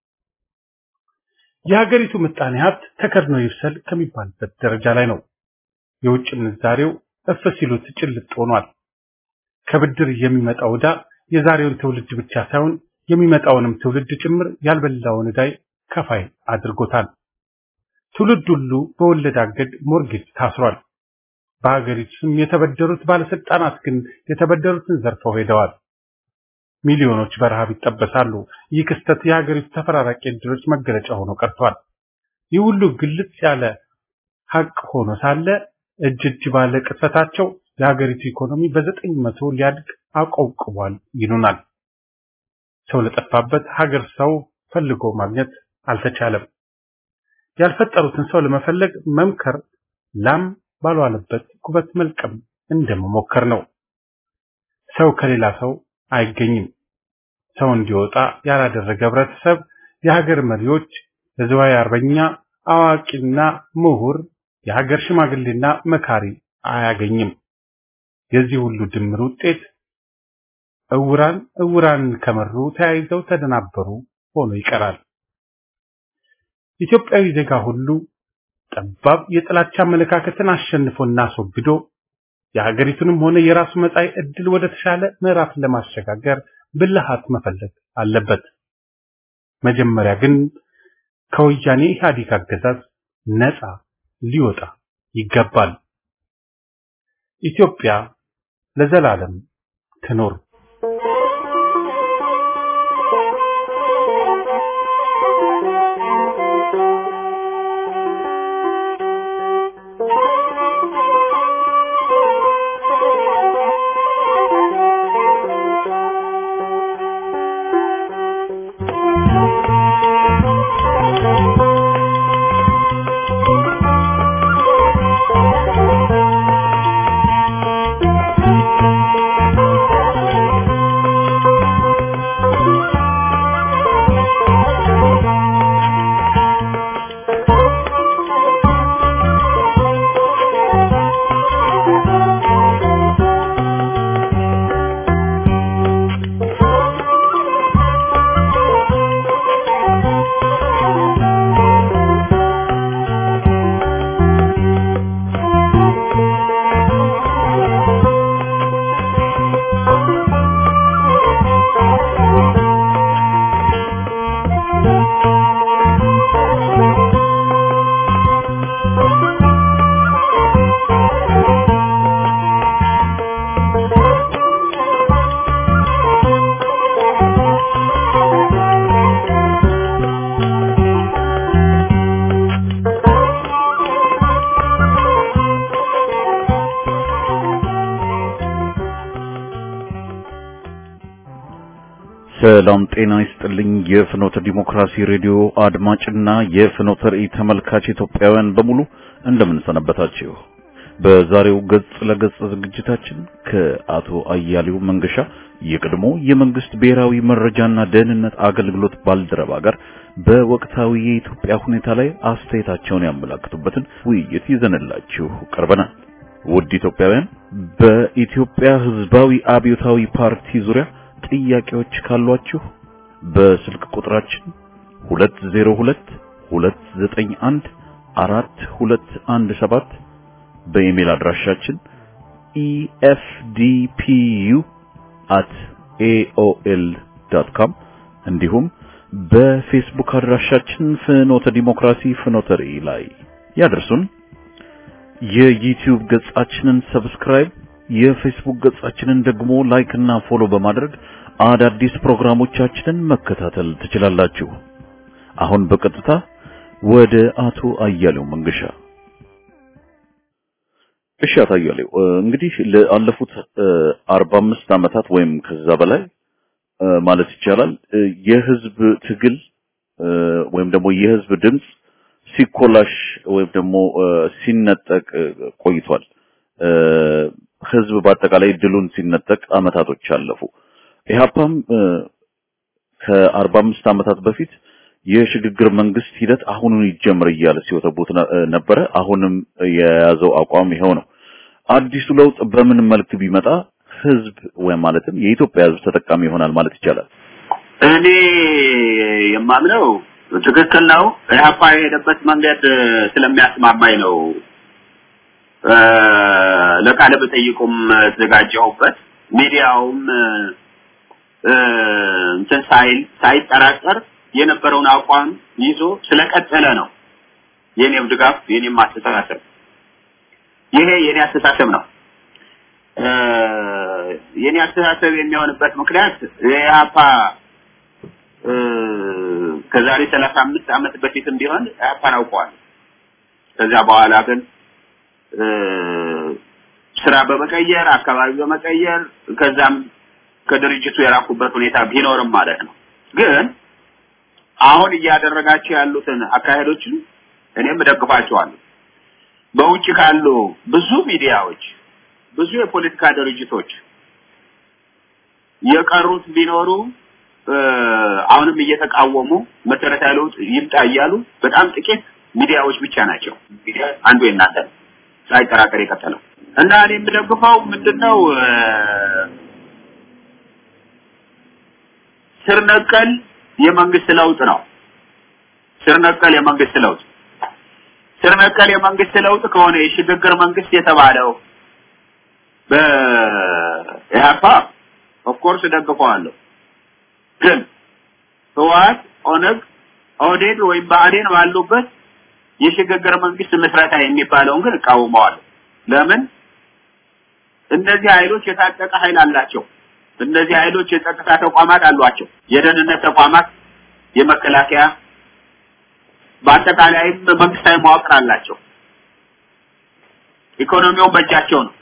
የሀገሪቱ ምጣኔ ሀብት ተከድኖ ይብሰል ከሚባልበት ደረጃ ላይ ነው። የውጭ ምንዛሬው እፍ ሲሉት ጭልጥ ሆኗል። ከብድር የሚመጣው ዕዳ የዛሬውን ትውልድ ብቻ ሳይሆን የሚመጣውንም ትውልድ ጭምር ያልበላውን ዕዳ ከፋይ አድርጎታል። ትውልድ ሁሉ በወለድ አገድ ሞርጌጅ ታስሯል። በሀገሪቱ ስም የተበደሩት ባለስልጣናት ግን የተበደሩትን ዘርፈው ሄደዋል። ሚሊዮኖች በረሃብ ይጠበሳሉ። ይህ ክስተት የሀገሪቱ ተፈራራቂ ዕድሎች መገለጫ ሆኖ ቀርቷል። ይህ ሁሉ ግልጽ ያለ ሀቅ ሆኖ ሳለ እጅ ባለ ቅጥፈታቸው የሀገሪቱ ኢኮኖሚ በ900 ሊያድግ አቆብቁቧል ይሉናል። ሰው ለጠፋበት ሀገር ሰው ፈልጎ ማግኘት አልተቻለም። ያልፈጠሩትን ሰው ለመፈለግ መምከር ላም ባልዋለበት ኩበት መልቀም እንደመሞከር ነው። ሰው ከሌላ ሰው አይገኝም። ሰው እንዲወጣ ያላደረገ ህብረተሰብ የሀገር መሪዎች፣ ህዝባዊ አርበኛ፣ አዋቂና ምሁር፣ የሀገር ሽማግሌና መካሪ አያገኝም። የዚህ ሁሉ ድምር ውጤት እውራን ከመሩ ተያይዘው ተደናበሩ ሆኖ ይቀራል። ኢትዮጵያዊ ዜጋ ሁሉ ጠባብ የጥላቻ አመለካከትን አሸንፎና አስወግዶ የሀገሪቱንም ሆነ የራሱ መጻኢ ዕድል ወደ ተሻለ ምዕራፍ ለማሸጋገር ብልሃት መፈለግ አለበት። መጀመሪያ ግን ከወያኔ ኢህአዴግ አገዛዝ ነፃ ሊወጣ ይገባል። ኢትዮጵያ ለዘላለም ትኖር። ሰላም ጤና ይስጥልኝ የፍኖተ ዲሞክራሲ ሬዲዮ አድማጭና የፍኖተ ራእይ ተመልካች ኢትዮጵያውያን በሙሉ እንደምን ሰነበታችሁ። በዛሬው ገጽ ለገጽ ዝግጅታችን ከአቶ አያሌው መንገሻ የቀድሞ የመንግስት ብሔራዊ መረጃና ደህንነት አገልግሎት ባልደረባ ጋር በወቅታዊ የኢትዮጵያ ሁኔታ ላይ አስተያየታቸውን ያመለክቱበትን ውይይት ይዘንላችሁ ቀርበናል። ውድ ኢትዮጵያውያን በኢትዮጵያ ህዝባዊ አብዮታዊ ፓርቲ ዙሪያ ጥያቄዎች ካሏችሁ በስልክ ቁጥራችን 202 291 4217 በኢሜል አድራሻችን efdpu@aol.com እንዲሁም በፌስቡክ አድራሻችን ፍኖተ ዲሞክራሲ ፍኖተ ራእይ ላይ ያደርሱን። የዩቲዩብ ገጻችንን ሰብስክራይብ የፌስቡክ ገጻችንን ደግሞ ላይክ እና ፎሎ በማድረግ አዳዲስ ፕሮግራሞቻችንን መከታተል ትችላላችሁ። አሁን በቀጥታ ወደ አቶ አያሌው መንገሻ። እሺ አቶ አያሌው እንግዲህ ለአለፉት 45 ዓመታት ወይም ከዛ በላይ ማለት ይቻላል የህዝብ ትግል ወይም ደግሞ የህዝብ ድምጽ ሲኮላሽ ወይም ደግሞ ሲነጠቅ ቆይቷል። ህዝብ በአጠቃላይ ድሉን ሲነጠቅ አመታቶች አለፉ። ኢህአፓም ከ45 ዓመታት በፊት የሽግግር መንግስት ሂደት አሁኑን ይጀምር ይያለ ሲወተቡት ነበር። አሁንም የያዘው አቋም ይሄው ነው። አዲሱ ለውጥ በምን መልክ ቢመጣ ህዝብ ወይ ማለትም የኢትዮጵያ ህዝብ ተጠቃሚ ይሆናል ማለት ይቻላል? እኔ የማምነው ትክክል ነው። ኢህአፓ የሄደበት መንገድ ስለሚያስማማኝ ነው። ለቃለ መጠይቁም ተዘጋጀሁበት ሚዲያውም ሳይጠራጠር የነበረውን አቋም ይዞ ስለቀጠለ ነው። የኔም ድጋፍ የኔም አስተሳሰብ ይሄ የኔ አስተሳሰብ ነው። የኔ አስተሳሰብ የሚሆንበት ምክንያት የኢህአፓ ከዛሬ 35 ዓመት በፊትም ቢሆን ኢህአፓን አውቀዋል። ከዛ በኋላ ግን ስራ በመቀየር አካባቢ በመቀየር ከዛም ከድርጅቱ የራኩበት ሁኔታ ቢኖርም ማለት ነው። ግን አሁን እያደረጋቸው ያሉትን አካሄዶችን እኔም ደግፋቸዋለሁ። በውጭ ካሉ ብዙ ሚዲያዎች ብዙ የፖለቲካ ድርጅቶች የቀሩት ቢኖሩ አሁንም እየተቃወሙ መሰረታዊ ለውጥ ይምጣ እያሉ በጣም ጥቂት ሚዲያዎች ብቻ ናቸው። አንዱ የናንተ ሳይጠራጠር የቀጠለው እና እኔ የምደግፈው ምንድነው ስር ነቀል የመንግስት ለውጥ ነው። ስር ነቀል የመንግስት ለውጥ ከሆነ የሽግግር መንግስት የተባለው በኢህአፓ ኦፍ ኮርስ ደግፈዋለሁ። ግን ህወሓት ኦነግ ኦህዴድ ወይም ብአዴን ባሉበት የሽግግር መንግስት መስራታ የሚባለውን ግን እቃወመዋለሁ። ለምን? እነዚህ ኃይሎች የታጠቀ ኃይል አላቸው። እነዚህ ኃይሎች የጸጥታ ተቋማት አሏቸው። የደህንነት ተቋማት፣ የመከላከያ በአጠቃላይም መንግስታዊ መዋቅር አላቸው። ኢኮኖሚው በእጃቸው ነው።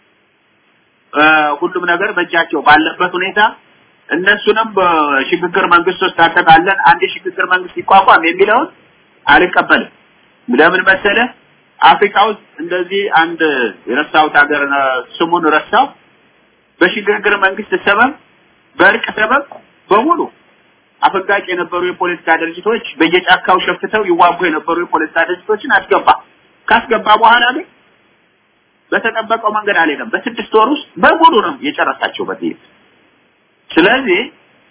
ሁሉም ነገር በእጃቸው ባለበት ሁኔታ እነሱንም በሽግግር መንግስት ውስጥ አጠቃለን አንድ ሽግግር መንግስት ይቋቋም የሚለውን አልቀበልም። ለምን መሰለ? አፍሪካ ውስጥ እንደዚህ አንድ የረሳሁት ሀገር ስሙን ረሳው በሽግግር መንግስት ሰበብ በእርቅ ሰበብ በሙሉ አፈጋጭ የነበሩ የፖለቲካ ድርጅቶች በየጫካው ሸፍተው ይዋጉ የነበሩ የፖለቲካ ድርጅቶችን ካስገባ በኋላ ግን በተጠበቀው መንገድ አልሄደም። በ6 ወር ውስጥ በሙሉ ነው የጨረሳቸው በጥይት። ስለዚህ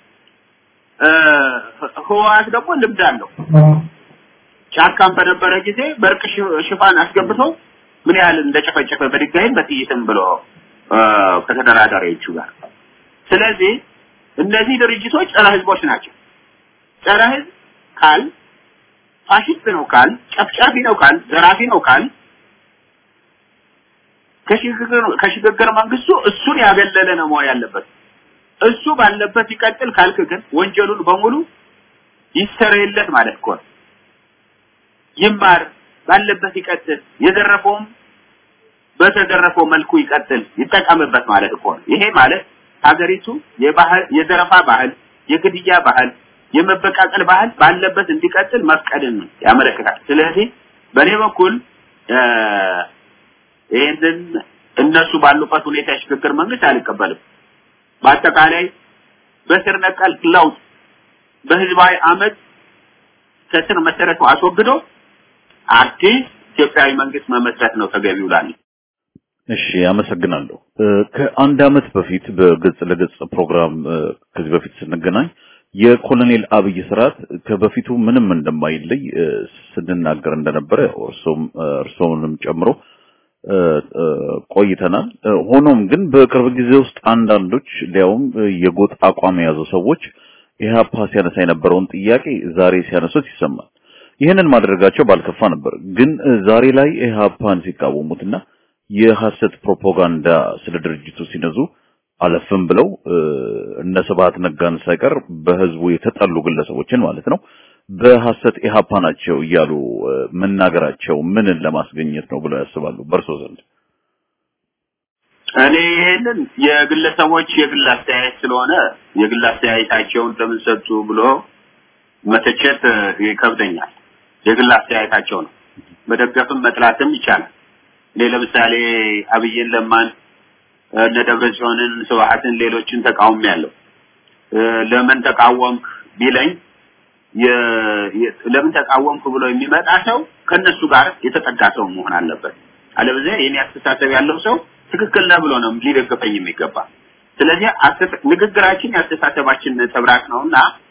ህወሓት ደግሞ ልምድ አለው። ጫካም በነበረ ጊዜ በእርቅ ሽፋን አስገብቶ ምን ያህል እንደጨፈጨፈ በድጋይም በጥይትም ብሎ ከተደራዳሪዎቹ ጋር። ስለዚህ እነዚህ ድርጅቶች ጸረ ህዝቦች ናቸው። ጸረ ህዝብ ካል ፋሽስት ነው ካል ጨፍጫፊ ነው ካል ዘራፊ ነው ካል ከሽግግር መንግስቱ እሱን ያገለለ ነው መሆን ያለበት። እሱ ባለበት ይቀጥል ካልክ ግን ወንጀሉን በሙሉ ይሰረይለት ማለት እኮ ነው። ይማር ባለበት ይቀጥል፣ የዘረፈውም በተዘረፈው መልኩ ይቀጥል ይጠቀምበት ማለት እኮ ነው። ይሄ ማለት ሀገሪቱ የዘረፋ ባህል የግድያ ባህል የመበቃቀል ባህል ባለበት እንዲቀጥል መፍቀድን ያመለክታል። ስለዚህ በኔ በኩል ይሄንን እነሱ ባሉበት ሁኔታ የሽግግር መንግስት አልቀበልም። በአጠቃላይ በስር ነቀል ለውጥ በህዝባዊ አመት ከስር መሰረቱ አስወግዶ አዲስ ኢትዮጵያዊ መንግስት መመስረት ነው ተገቢው ላል። እሺ አመሰግናለሁ። ከአንድ አመት በፊት በግልጽ ለግልጽ ፕሮግራም ከዚህ በፊት ስንገናኝ የኮሎኔል አብይ ስርዓት ከበፊቱ ምንም እንደማይለይ ስንናገር እንደነበረ እርሶንም ጨምሮ ቆይተናል። ሆኖም ግን በቅርብ ጊዜ ውስጥ አንዳንዶች ሊያውም የጎጥ አቋም የያዙ ሰዎች ኢህአፓ ሲያነሳ የነበረውን ጥያቄ ዛሬ ሲያነሱት ይሰማል። ይህንን ማድረጋቸው ባልከፋ ነበር። ግን ዛሬ ላይ ኢህአፓን ሲቃወሙትና የሐሰት ፕሮፓጋንዳ ስለ ድርጅቱ ሲነዙ አለፍም ብለው እነ ስብሐት ነጋን ሳይቀር በህዝቡ የተጠሉ ግለሰቦችን ማለት ነው በሐሰት ኢህአፓ ናቸው እያሉ መናገራቸው ምንን ለማስገኘት ነው ብለው ያስባሉ በርሶ ዘንድ? እኔ ይሄንን የግለሰቦች የግል አስተያየት ስለሆነ የግል አስተያየታቸውን ለምን ሰጡ ብሎ መተቸት ይከብደኛል። የግል አስተያየታቸው ነው። መደገፍም መጥላትም ይቻላል። ለምሳሌ አብይን ለማን እነ ደብረጽዮንን ስብሐትን ሌሎችን ተቃውሜያለሁ። ለምን ተቃወምክ ቢለኝ ለምን ተቃወምክ ብሎ የሚመጣ ሰው ከነሱ ጋር የተጠጋ ሰው መሆን አለበት። አለበለዚያ የኔ አስተሳሰብ ያለው ሰው ትክክል ነው ብሎ ነው ሊደግፈኝ የሚገባ። ስለዚህ ንግግራችን ያስተሳሰባችን ተብራቅ ነውና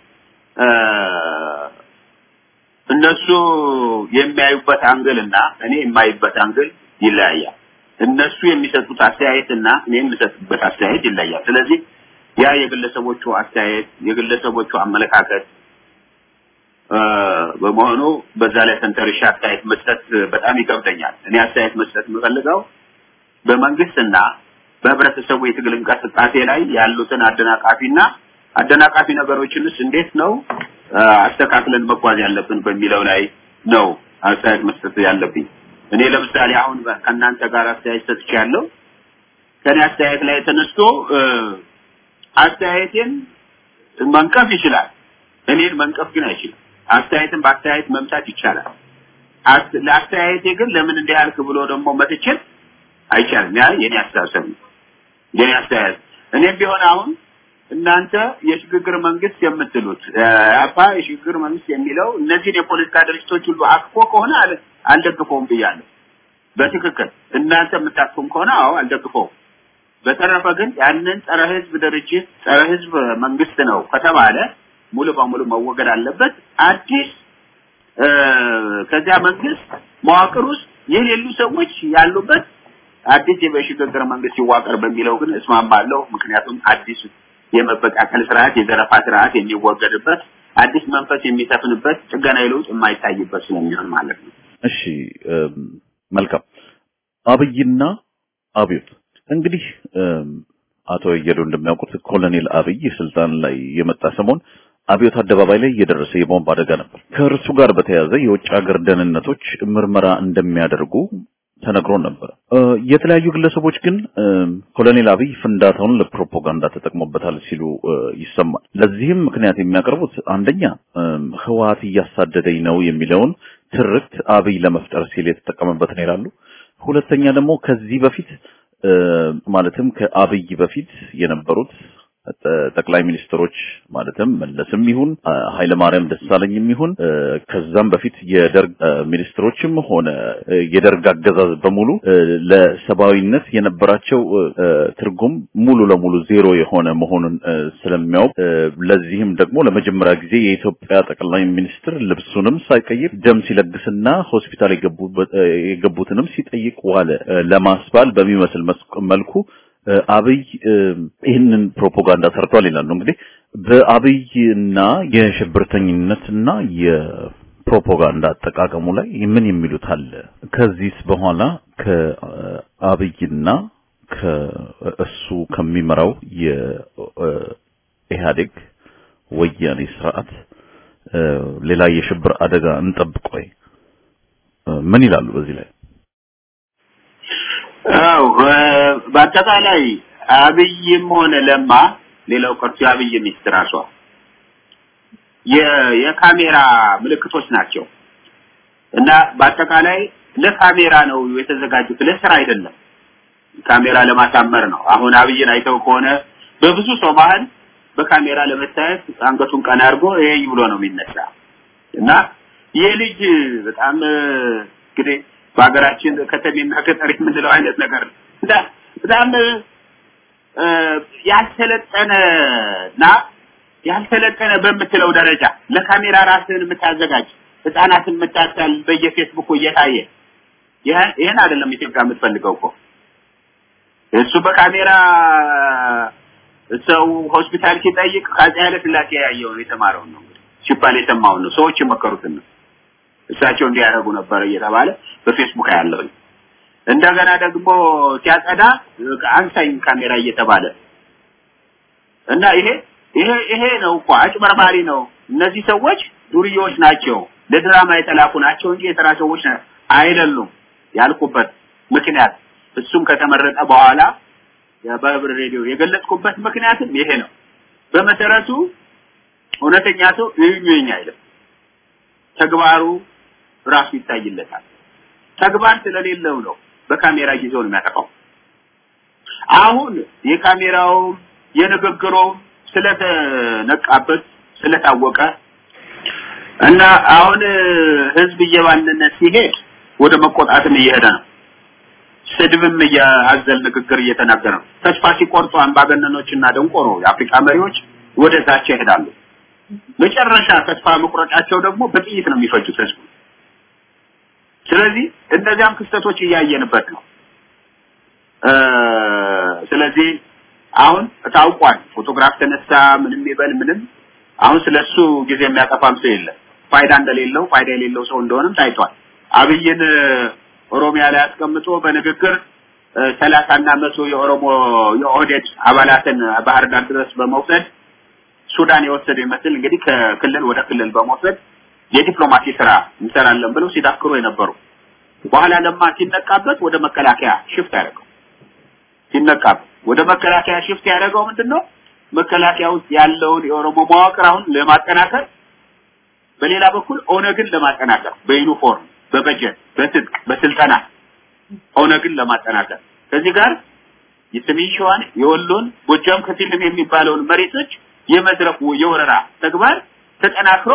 እነሱ የሚያዩበት አንግልና እኔ የማይበት አንግል ይለያያል። እነሱ የሚሰጡት አስተያየትና እኔ የምሰጥበት አስተያየት ይለያያል። ስለዚህ ያ የግለሰቦቹ አስተያየት የግለሰቦቹ አመለካከት በመሆኑ በዛ ላይ ተንተርሻ አስተያየት መስጠት በጣም ይከብደኛል። እኔ አስተያየት መስጠት የምፈልገው በመንግስትና በህብረተሰቡ የትግል እንቅስቃሴ ላይ ያሉትን አደናቃፊ ነገሮችንስ እንዴት ነው አስተካክለን መጓዝ ያለብን በሚለው ላይ ነው አስተያየት መስጠት ያለብኝ። እኔ ለምሳሌ አሁን ከናንተ ጋር አስተያየት ሰጥቻለሁ። ከኔ አስተያየት ላይ ተነስቶ አስተያየቴን መንቀፍ ይችላል። እኔን መንቀፍ ግን አይችልም። አስተያየትን በአስተያየት መምታት ይቻላል። ለአስተያየቴ ግን ለምን እንዲያልክ ብሎ ደግሞ መትቸት አይቻልም። ያ የኔ አስተሳሰብ ነው። የኔ አስተያየት እኔም ቢሆን አሁን እናንተ የሽግግር መንግስት የምትሉት አፋ የሽግግር መንግስት የሚለው እነዚህን የፖለቲካ ድርጅቶች ሁሉ አቅፎ ከሆነ አልደግፈውም ብያለሁ። በትክክል እናንተ የምታስቆም ከሆነ አልደግፈውም። በተረፈ ግን ያንን ጸረ ህዝብ ድርጅት ጸረ ህዝብ መንግስት ነው ከተባለ ሙሉ በሙሉ መወገድ አለበት። አዲስ ከዚያ መንግስት መዋቅር ውስጥ የሌሉ ሰዎች ያሉበት አዲስ የሽግግር መንግስት ይዋቀር በሚለው ግን እስማማለሁ። ምክንያቱም አዲስ የመበቃቀል ስርዓት የዘረፋ ስርዓት የሚወገድበት አዲስ መንፈስ የሚሰፍንበት ጥገናዊ ለውጥ የማይታይበት ስለሚሆን ማለት ነው። እሺ መልካም። አብይና አብዮት እንግዲህ አቶ እየሉ እንደሚያውቁት ኮሎኔል አብይ ስልጣን ላይ የመጣ ሰሞን አብዮት አደባባይ ላይ የደረሰ የቦምብ አደጋ ነበር። ከእርሱ ጋር በተያያዘ የውጭ ሀገር ደህንነቶች ምርመራ እንደሚያደርጉ ተነግሮ ነበር። የተለያዩ ግለሰቦች ግን ኮሎኔል አብይ ፍንዳታውን ለፕሮፓጋንዳ ተጠቅሞበታል ሲሉ ይሰማል። ለዚህም ምክንያት የሚያቀርቡት አንደኛ ህወሓት እያሳደደኝ ነው የሚለውን ትርክት አብይ ለመፍጠር ሲል የተጠቀመበት ነው ይላሉ። ሁለተኛ ደግሞ ከዚህ በፊት ማለትም ከአብይ በፊት የነበሩት ጠቅላይ ሚኒስትሮች ማለትም መለስም ይሁን ኃይለ ማርያም ደሳለኝም ይሁን ከዛም በፊት የደርግ ሚኒስትሮችም ሆነ የደርግ አገዛዝ በሙሉ ለሰብአዊነት የነበራቸው ትርጉም ሙሉ ለሙሉ ዜሮ የሆነ መሆኑን ስለሚያውቅ ለዚህም ደግሞ ለመጀመሪያ ጊዜ የኢትዮጵያ ጠቅላይ ሚኒስትር ልብሱንም ሳይቀይር ደም ሲለግስና ሆስፒታል የገቡትንም ሲጠይቅ ዋለ ለማስባል በሚመስል መልኩ አብይ ይህንን ፕሮፓጋንዳ ሰርቷል ይላሉ። እንግዲህ በአብይና የሽብርተኝነትና የፕሮፓጋንዳ አጠቃቀሙ ላይ ምን የሚሉት አለ? ከዚህስ በኋላ ከአብይና ከእሱ ከሚመራው የኢህአዴግ ወያኔ ስርዓት ሌላ የሽብር አደጋ እንጠብቅ ወይ? ምን ይላሉ በዚህ ላይ? በአጠቃላይ አብይም ሆነ ለማ ሌላው ቀርቶ አብይ ሚኒስትር አሷ የካሜራ ምልክቶች ናቸው እና በአጠቃላይ ለካሜራ ነው የተዘጋጁት ለስራ አይደለም ካሜራ ለማሳመር ነው አሁን አብይን አይተው ከሆነ በብዙ ሰው መሃል በካሜራ ለመታየት አንገቱን ቀና አድርጎ ይሄ ብሎ ነው የሚነሳ እና የልጅ በጣም እንግዲህ በአገራችን ከተሜና ገጠር የምንለው አይነት ነገር በጣም ያልተለጠነ በምትለው ደረጃ ለካሜራ ራስን የምታዘጋጅ ህፃናትን የምታሳል በየፌስቡክ እየታየ ይሄን አይደለም ኢትዮጵያ የምትፈልገው እኮ እሱ በካሜራ ሰው ሆስፒታል ሲጠይቅ ካዛ ያለ ስላሴ ያየው የተማረው ነው ሲባል የሰማው ነው ሰዎች መከሩት ነው እሳቸው እንዲያረጉ ነበር እየተባለ በፌስቡክ ያለው እንደገና ደግሞ ሲያጸዳ አንሳኝ ካሜራ እየተባለ እና ይሄ ነው እኮ አጭበርባሪ ነው እነዚህ ሰዎች ዱርዮች ናቸው ለድራማ የተላኩ ናቸው እንጂ የተራ ሰዎች አይደሉም ያልኩበት ምክንያት እሱም ከተመረጠ በኋላ በብር ሬዲዮ የገለጽኩበት ምክንያትም ይሄ ነው በመሰረቱ እውነተኛ ሰው ይዩኝ አይደለም ተግባሩ ራሱ ይታይለታል ተግባር ስለሌለው ነው በካሜራ ይዘው ነው የሚያጠፋው አሁን የካሜራው የንግግሩ ስለተነቃበት ስለታወቀ እና አሁን ህዝብ እየባነነ ሲሄድ ወደ መቆጣትም እየሄደ ነው ስድብም ያዘል ንግግር እየተናገረ ነው ተስፋ ሲቆርጡ አምባገነኖችና ደንቆሮ የአፍሪካ መሪዎች ወደዛቸው ይሄዳሉ መጨረሻ ተስፋ መቁረጫቸው ደግሞ በጥይት ነው የሚፈጁት ህዝቡ ስለዚህ እንደዚያም ክስተቶች እያየንበት ነው ስለዚህ አሁን ታውቋል ፎቶግራፍ ተነሳ ምንም ይበል ምንም አሁን ስለሱ ጊዜ የሚያጠፋም ሰው የለም ፋይዳ እንደሌለው ፋይዳ የሌለው ሰው እንደሆነም ታይቷል አብይን ኦሮሚያ ላይ አስቀምጦ በንግግር 30 እና 100 የኦሮሞ የኦህዴድ አባላትን ባህር ዳር ድረስ በመውሰድ ሱዳን የወሰደ ይመስል እንግዲህ ከክልል ወደ ክልል በመውሰድ የዲፕሎማሲ ስራ እንሰራለን ብለው ሲዳክሩ የነበሩ በኋላ ለማ ሲነቃበት ወደ መከላከያ ሽፍት ያደረገው ሲነቃበት ወደ መከላከያ ሽፍት ያደረገው ምንድነው መከላከያ ውስጥ ያለውን የኦሮሞ መዋቅር አሁን ለማጠናከር በሌላ በኩል ኦነግን ለማጠናከር በዩኒፎርም በበጀት በትጥቅ በስልጠና ኦነግን ለማጠናከር ከዚህ ጋር የሰሜን ሸዋን የወሎን ጎጃም ከፊልም የሚባለውን መሬቶች የመድረኩ የወረራ ተግባር ተጠናክሮ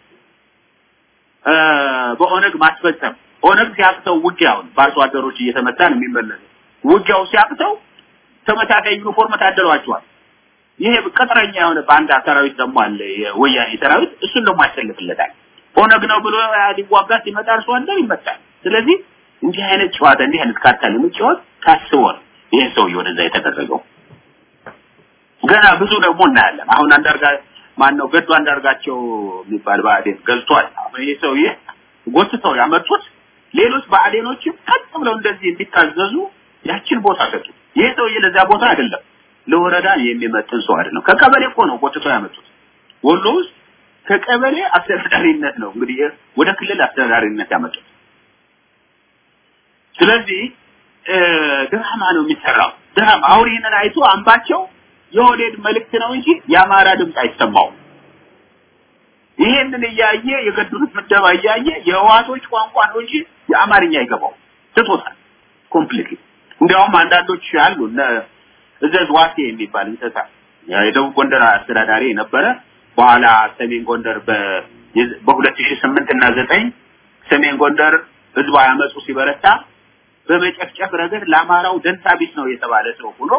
በኦነግ ማስፈጸም ኦነግ ሲያቅተው ውጊያውን ባርሶ አደሮች እየተመታ ነው የሚመለሰው ውጊያው ሲያቅተው ተመታታይ ዩኒፎርም ታደሏቸዋል ይሄ ቅጥረኛ የሆነ ባንዳ ሰራዊት ደግሞ አለ የወያኔ ሰራዊት እሱን ደግሞ ያሰልፍለታል ኦነግ ነው ብሎ ሊዋጋ ሲመጣ አርሶ አደር ይመታል ስለዚህ እንዲህ አይነት ጨዋታ እንዲህ አይነት ካርታል ምጭዋት ታስቦ ይሄ ሰው ወደዛ የተደረገው ገና ብዙ ደግሞ እናያለን አሁን አንዳርጋ ማን ነው ገዱ አንዳርጋቸው የሚባል ባዴን ገልጿል አሁን ይሄ ሰው ጎትተው ያመጡት ሌሎች ባዴኖችም ቀጥ ብለው እንደዚህ እንዲታዘዙ ያችን ቦታ ሰጡ ይሄ ሰው ለዛ ቦታ አይደለም ለወረዳ የሚመጥን ሰው አይደለም ከቀበሌ እኮ ነው ጎትተው ያመጡት ወሎ ውስጥ ከቀበሌ አስተዳዳሪነት ነው እንግዲህ ወደ ክልል አስተዳዳሪነት ያመጡት ስለዚህ ድራማ ነው የሚሰራው ድራማ አውሪነን አይቶ አንባቸው የኦህዴድ መልእክት ነው እንጂ የአማራ ድምጽ አይሰማው ይሄንን ያያየ የገዱት ምደባ ያያየ የዋቶች ቋንቋ ነው እንጂ የአማርኛ አይገባው ትቶታል ኮምፕሊትሊ እንዲያውም አንዳንዶች አሉ እዘዝዋቴ የሚባል እንሰሳ የደቡብ ጎንደር አስተዳዳሪ ነበረ በኋላ ሰሜን ጎንደር በ2008 እና 9 ሰሜን ጎንደር ህዝብ ያመጹ ሲበረታ በመጨፍጨፍ ረገድ ለአማራው ደንታቢስ ነው የተባለ ሰው ሆኖ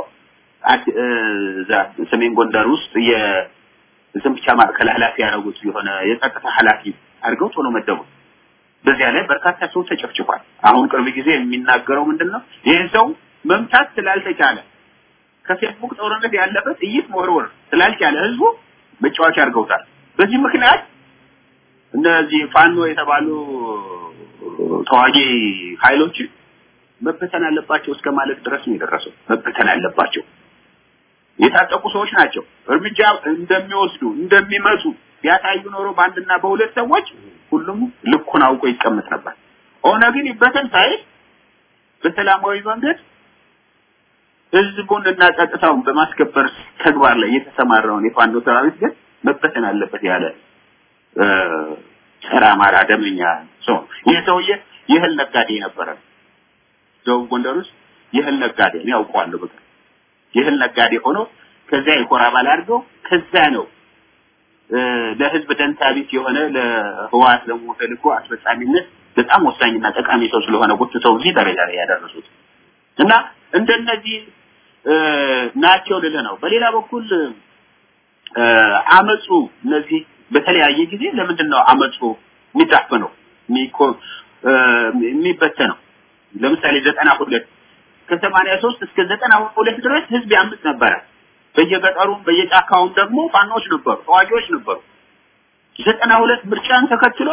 ሰሜን ጎንደር ውስጥ የዝምቻ ማዕከል ኃላፊ ያደረጉት የሆነ የጸጥታ ኃላፊ አድርገው ቶሎ መደቡ በዚያ ላይ በርካታ ሰው ተጨፍጭፏል አሁን ቅርብ ጊዜ የሚናገረው ምንድነው ይሄን ሰው መምታት ስላልተቻለ ከፌስቡክ ጦርነት ያለበት ጥይት መወርወር ስላልቻለ ህዝቡ መጫወቻ አድርገውታል በዚህ ምክንያት እነዚህ ፋኖ የተባሉ ተዋጊ ኃይሎች መበተን አለባቸው እስከ ማለት ድረስ ነው የደረሰው መበተን አለባቸው የታጠቁ ሰዎች ናቸው እርምጃ እንደሚወስዱ እንደሚመጡ ያታዩ ኖሮ ባንድና በሁለት ሰዎች ሁሉም ልኩን አውቆ ይቀመጥ ነበር ኦነግን ይበተን ሳይል በሰላማዊ መንገድ ህዝቡን እና ጸጥታውን በማስከበር ተግባር ላይ የተሰማራውን የፋኖ ሰራዊት ግን መበተን አለበት ያለ ጸረ አማራ ደምኛ ሰው ይሄ ሰውዬ የእህል ነጋዴ ነበረ። ደቡብ ጎንደር ውስጥ የእህል ነጋዴ ነው ያውቀዋል። በቃ የእህል ነጋዴ ሆኖ ከዛ የኮራ አባል አድርገው ከዛ ነው ለህዝብ ደንታቢት የሆነ ለህዋት ለሞተ ልኮ አስፈጻሚነት በጣም ወሳኝና ጠቃሚ ሰው ስለሆነ ወጥተው እዚህ ደረጃ ላይ ያደረሱት እና እንደነዚህ ናቸው ልልህ ነው። በሌላ በኩል አመጹ እነዚህ በተለያየ ጊዜ ለምንድነው አመጹ የሚዳፈነው የሚበተነው? ለምሳሌ 92 ከ83 እስከ 92 ድረስ ህዝብ ያምጽ ነበር። በየገጠሩ በየጫካው ደግሞ ፋኖች ነበሩ፣ ተዋጊዎች ነበሩ። 92 ምርጫን ተከትሎ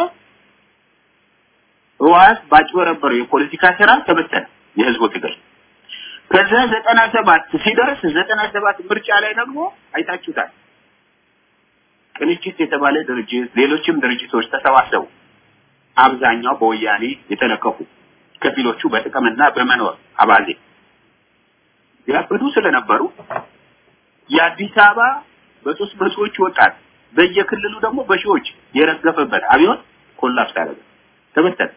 ህዋት ባጭበረበረ የፖለቲካ ስራ ተበተነ የህዝቡ ትግል። ከዛ 97 ሲደርስ 97 ምርጫ ላይ ደግሞ አይታችሁታል። ቅንጅት የተባለ ድርጅት ሌሎችም ድርጅቶች ተሰባሰቡ። አብዛኛው በወያኔ የተለከፉ ከፊሎቹ በጥቅምና በመኖር አባዜ ያበዱ ስለነበሩ የአዲስ አበባ በ300ዎች ወጣት በየክልሉ ደግሞ በሺዎች የረገፈበት አብዮት ኮላፕስ አደረገ፣ ተበተነ።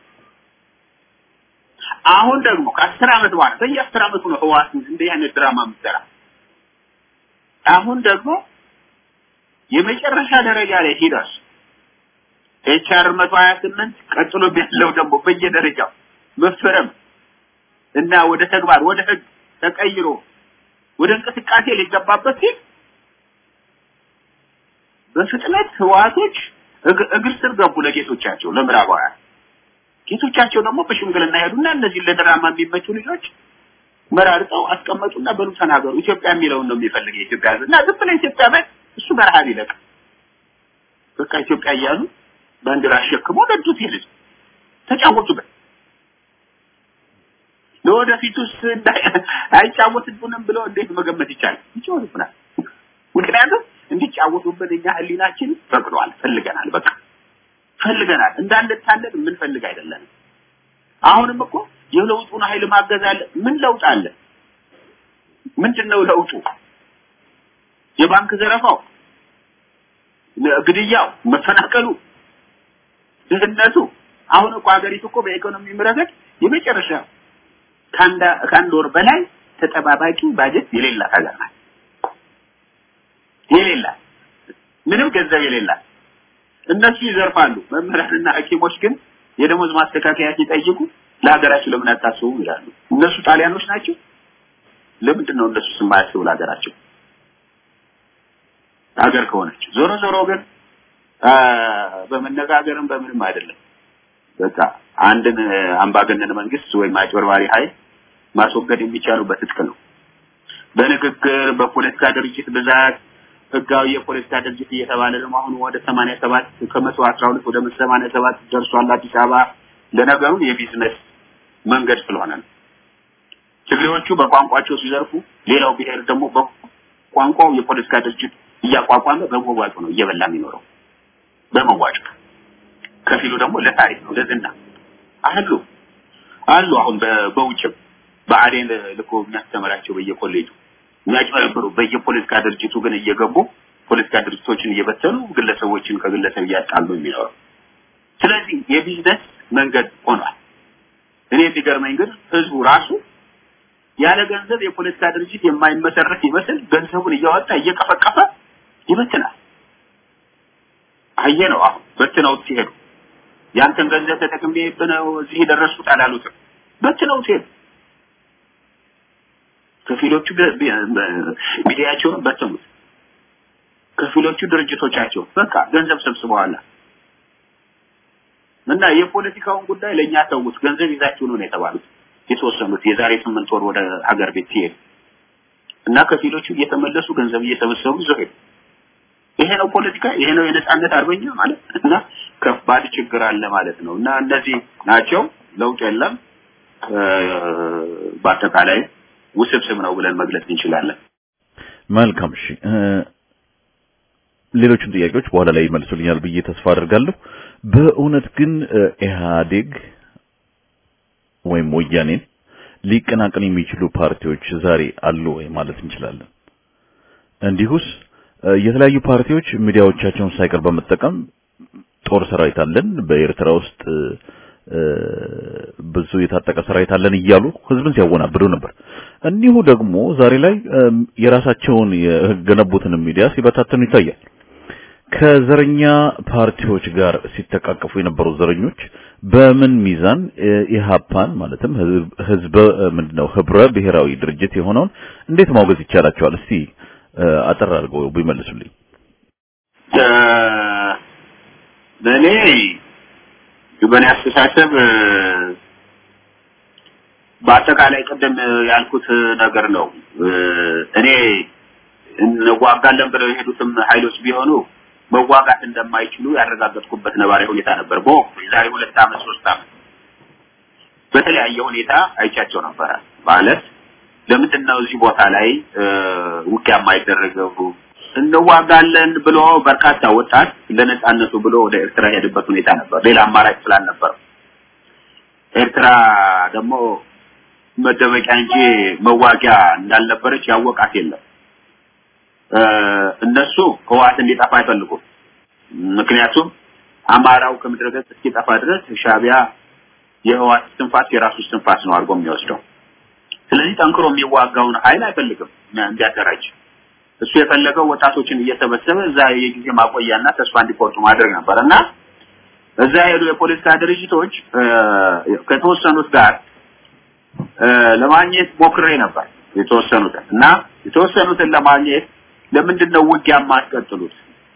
አሁን ደግሞ ከ10 አመት በኋላ በየ10 አመቱ ነው ህዋት እንዲህ አይነት ድራማ ምትሰራ። አሁን ደግሞ የመጨረሻ ደረጃ ላይ ሲደርስ ኤችአር 128 ቀጥሎ ቢያለው ደግሞ በየደረጃው መፈረም እና ወደ ተግባር ወደ ህግ ተቀይሮ ወደ እንቅስቃሴ ሊገባበት ሲል በፍጥነት ህዋቶች እግር ስር ገቡ ለጌቶቻቸው ለምዕራባውያን። ጌቶቻቸው ደግሞ በሽምግልና ሄዱና እነዚህ ለድራማ የሚመቹ ልጆች መራርጠው አስቀመጡና በሉ ተናገሩ ኢትዮጵያ የሚለውን ነው የሚፈልግ የኢትዮጵያ እና ዝም ብለ ኢትዮጵያ ማለት እሱ በረሃብ ይለቅ በቃ ኢትዮጵያ እያሉ ባንዲራ አሸክመው ነዱት ይልል ተጫወቱበት። ለወደፊቱስ አይጫወቱብንም ብለው እንዴት መገመት ይቻላል? ይጫወቱብናል። ምክንያቱም እንዲጫወቱብን እኛ ህሊናችን ፈቅዷል፣ ፈልገናል። በቃ ፈልገናል እንዳንታለል ምን ፈልግ አይደለም። አሁንም እኮ የለውጡን ኃይል ማገዝ አለ። ምን ለውጥ አለ? ምንድነው ለውጡ? የባንክ ዘረፋው፣ ግድያው፣ መፈናቀሉ፣ ድህነቱ። አሁን እኮ ሀገሪቱ እኮ በኢኮኖሚ ረገድ የመጨረሻ ከአንድ ወር በላይ ተጠባባቂ ባጀት የሌላት ሀገር ናት። የሌላት ምንም ገንዘብ የሌላት። እነሱ ይዘርፋሉ። መምህራንና ሐኪሞች ግን የደሞዝ ማስተካከያ ሲጠይቁ ለሀገራቸው ለምን አታስቡ ይላሉ። እነሱ ጣሊያኖች ናቸው። ለምንድን ነው እነሱ ስማያስቡ ለሀገራቸው? ሀገር ከሆነች ዞሮ ግን በመነጋገርም በምንም አይደለም። በቃ አንድን አምባገነን መንግስት ወይ ማጭበርባሪ ኃይል ማስወገድ የሚቻለው በትጥቅ ነው። በንግግር በፖለቲካ ድርጅት ብዛት ህጋዊ የፖለቲካ ድርጅት እየተባለ ነው አሁን ወደ 87 ከ112 ወደ 87 ደርሷል አዲስ አበባ። ለነገሩ የቢዝነስ መንገድ ስለሆነ ነው። ትግሬዎቹ በቋንቋቸው ሲዘርፉ ሌላው ብሔር ደግሞ በቋንቋው የፖለቲካ ድርጅት እያቋቋመ በመዋጮ ነው እየበላ የሚኖረው በመዋጮ። ከፊሉ ደግሞ ለታሪክ ነው ለዝና አሉ አሁን በውጭም በአዴን ልኮ የሚያስተምራቸው በየኮሌጁ የሚያጭበረብሩ በየፖለቲካ ድርጅቱ ግን እየገቡ ፖለቲካ ድርጅቶችን እየበተኑ ግለሰቦችን ከግለሰብ እያጣሉ የሚኖሩ። ስለዚህ የቢዝነስ መንገድ ሆኗል። እኔ ቢገርመኝ ግን ህዝቡ ራሱ ያለ ገንዘብ የፖለቲካ ድርጅት የማይመሰረት ይመስል ገንዘቡን እያወጣ እየቀፈቀፈ ይበትናል። አየነው አሁን በትነው ሲሄዱ ያንተን ገንዘብ ተጠቅሜ በነው እዚህ ደረሱት አላሉትም። በትነው ሲሄዱ ከፊሎቹ ሚዲያቸውን በተሙት፣ ከፊሎቹ ድርጅቶቻቸው በቃ ገንዘብ ሰብስበዋል። እና የፖለቲካውን ጉዳይ ለኛ ተውት፣ ገንዘብ ይዛችሁ ነው የተባሉት የተወሰኑት የዛሬ 8 ወር ወደ ሀገር ቤት ሲሄዱ እና ከፊሎቹ እየተመለሱ ገንዘብ እየሰበሰቡ ይዘው ይሄ ነው ፖለቲካ፣ ይሄ ነው የነጻነት አርበኛ ማለት እና ከባድ ችግር አለ ማለት ነው። እና እነዚህ ናቸው። ለውጥ የለም። በአጠቃላይ ውስብስብ ነው ብለን መግለጽ እንችላለን። መልካም እሺ፣ ሌሎችን ጥያቄዎች በኋላ ላይ ይመልሱልኛል ብዬ ተስፋ አደርጋለሁ። በእውነት ግን ኢህአዴግ ወይም ወያኔን ሊቀናቀን የሚችሉ ፓርቲዎች ዛሬ አሉ ወይ ማለት እንችላለን? እንዲሁስ የተለያዩ ፓርቲዎች ሚዲያዎቻቸውን ሳይቀር በመጠቀም ጦር ሰራዊት አለን በኤርትራ ውስጥ ብዙ የታጠቀ ሰራዊት አለን እያሉ ህዝብን ሲያወናብዱ ነበር እንዲሁ ደግሞ ዛሬ ላይ የራሳቸውን የገነቡትን ሚዲያ ሲበታተኑ ይታያል ከዘረኛ ፓርቲዎች ጋር ሲተቃቀፉ የነበሩ ዘረኞች በምን ሚዛን ኢሃፓን ማለትም ህዝብ ምንድነው ህብረ ብሔራዊ ድርጅት የሆነውን እንዴት ማውገዝ ይቻላቸዋል እስቲ አጠር አድርገው ቢመልሱልኝ በኔ በኔ አስተሳሰብ በአጠቃላይ ቀደም ያልኩት ነገር ነው እኔ እንዋጋለን ብለው የሄዱትም ኃይሎች ቢሆኑ መዋጋት እንደማይችሉ ያረጋገጥኩበት ነባራዊ ሁኔታ ነበር በዛሬ 2 ዓመት 3 ዓመት በተለያየ ሁኔታ አይቻቸው ነበር ማለት ለምንድነው እዚህ ቦታ ላይ ውጊያ የማይደረገው እንዋጋለን ብሎ በርካታ ወጣት ለነጻነቱ ብሎ ወደ ኤርትራ ሄደበት ሁኔታ ነበር ሌላ አማራጭ ስላልነበር ኤርትራ ደግሞ መደበቂያ እንጂ መዋጊያ እንዳልነበረች ያወቃት የለም እነሱ ህዋት እንዲጠፋ አይፈልጉም ምክንያቱም አማራው ከምድረገጽ እስኪጠፋ ድረስ ሻቢያ የህዋት ትንፋስ የራሱ ትንፋስ ነው አርጎ የሚወስደው ስለዚህ ጠንክሮ የሚዋጋውን ኃይል አይፈልግም እንዲያደራጅ እሱ የፈለገው ወጣቶችን እየተበሰበ እዛ የጊዜ ማቆያና ተስፋ እንዲቆርጡ ማድረግ ነበርና እዛ ያሉ የፖለቲካ ድርጅቶች ከተወሰኑት ጋር ለማግኘት ሞክሬ ነበር የተወሰኑትን ለማግኘት ለምንድነው ውጊያ ማስቀጥሉት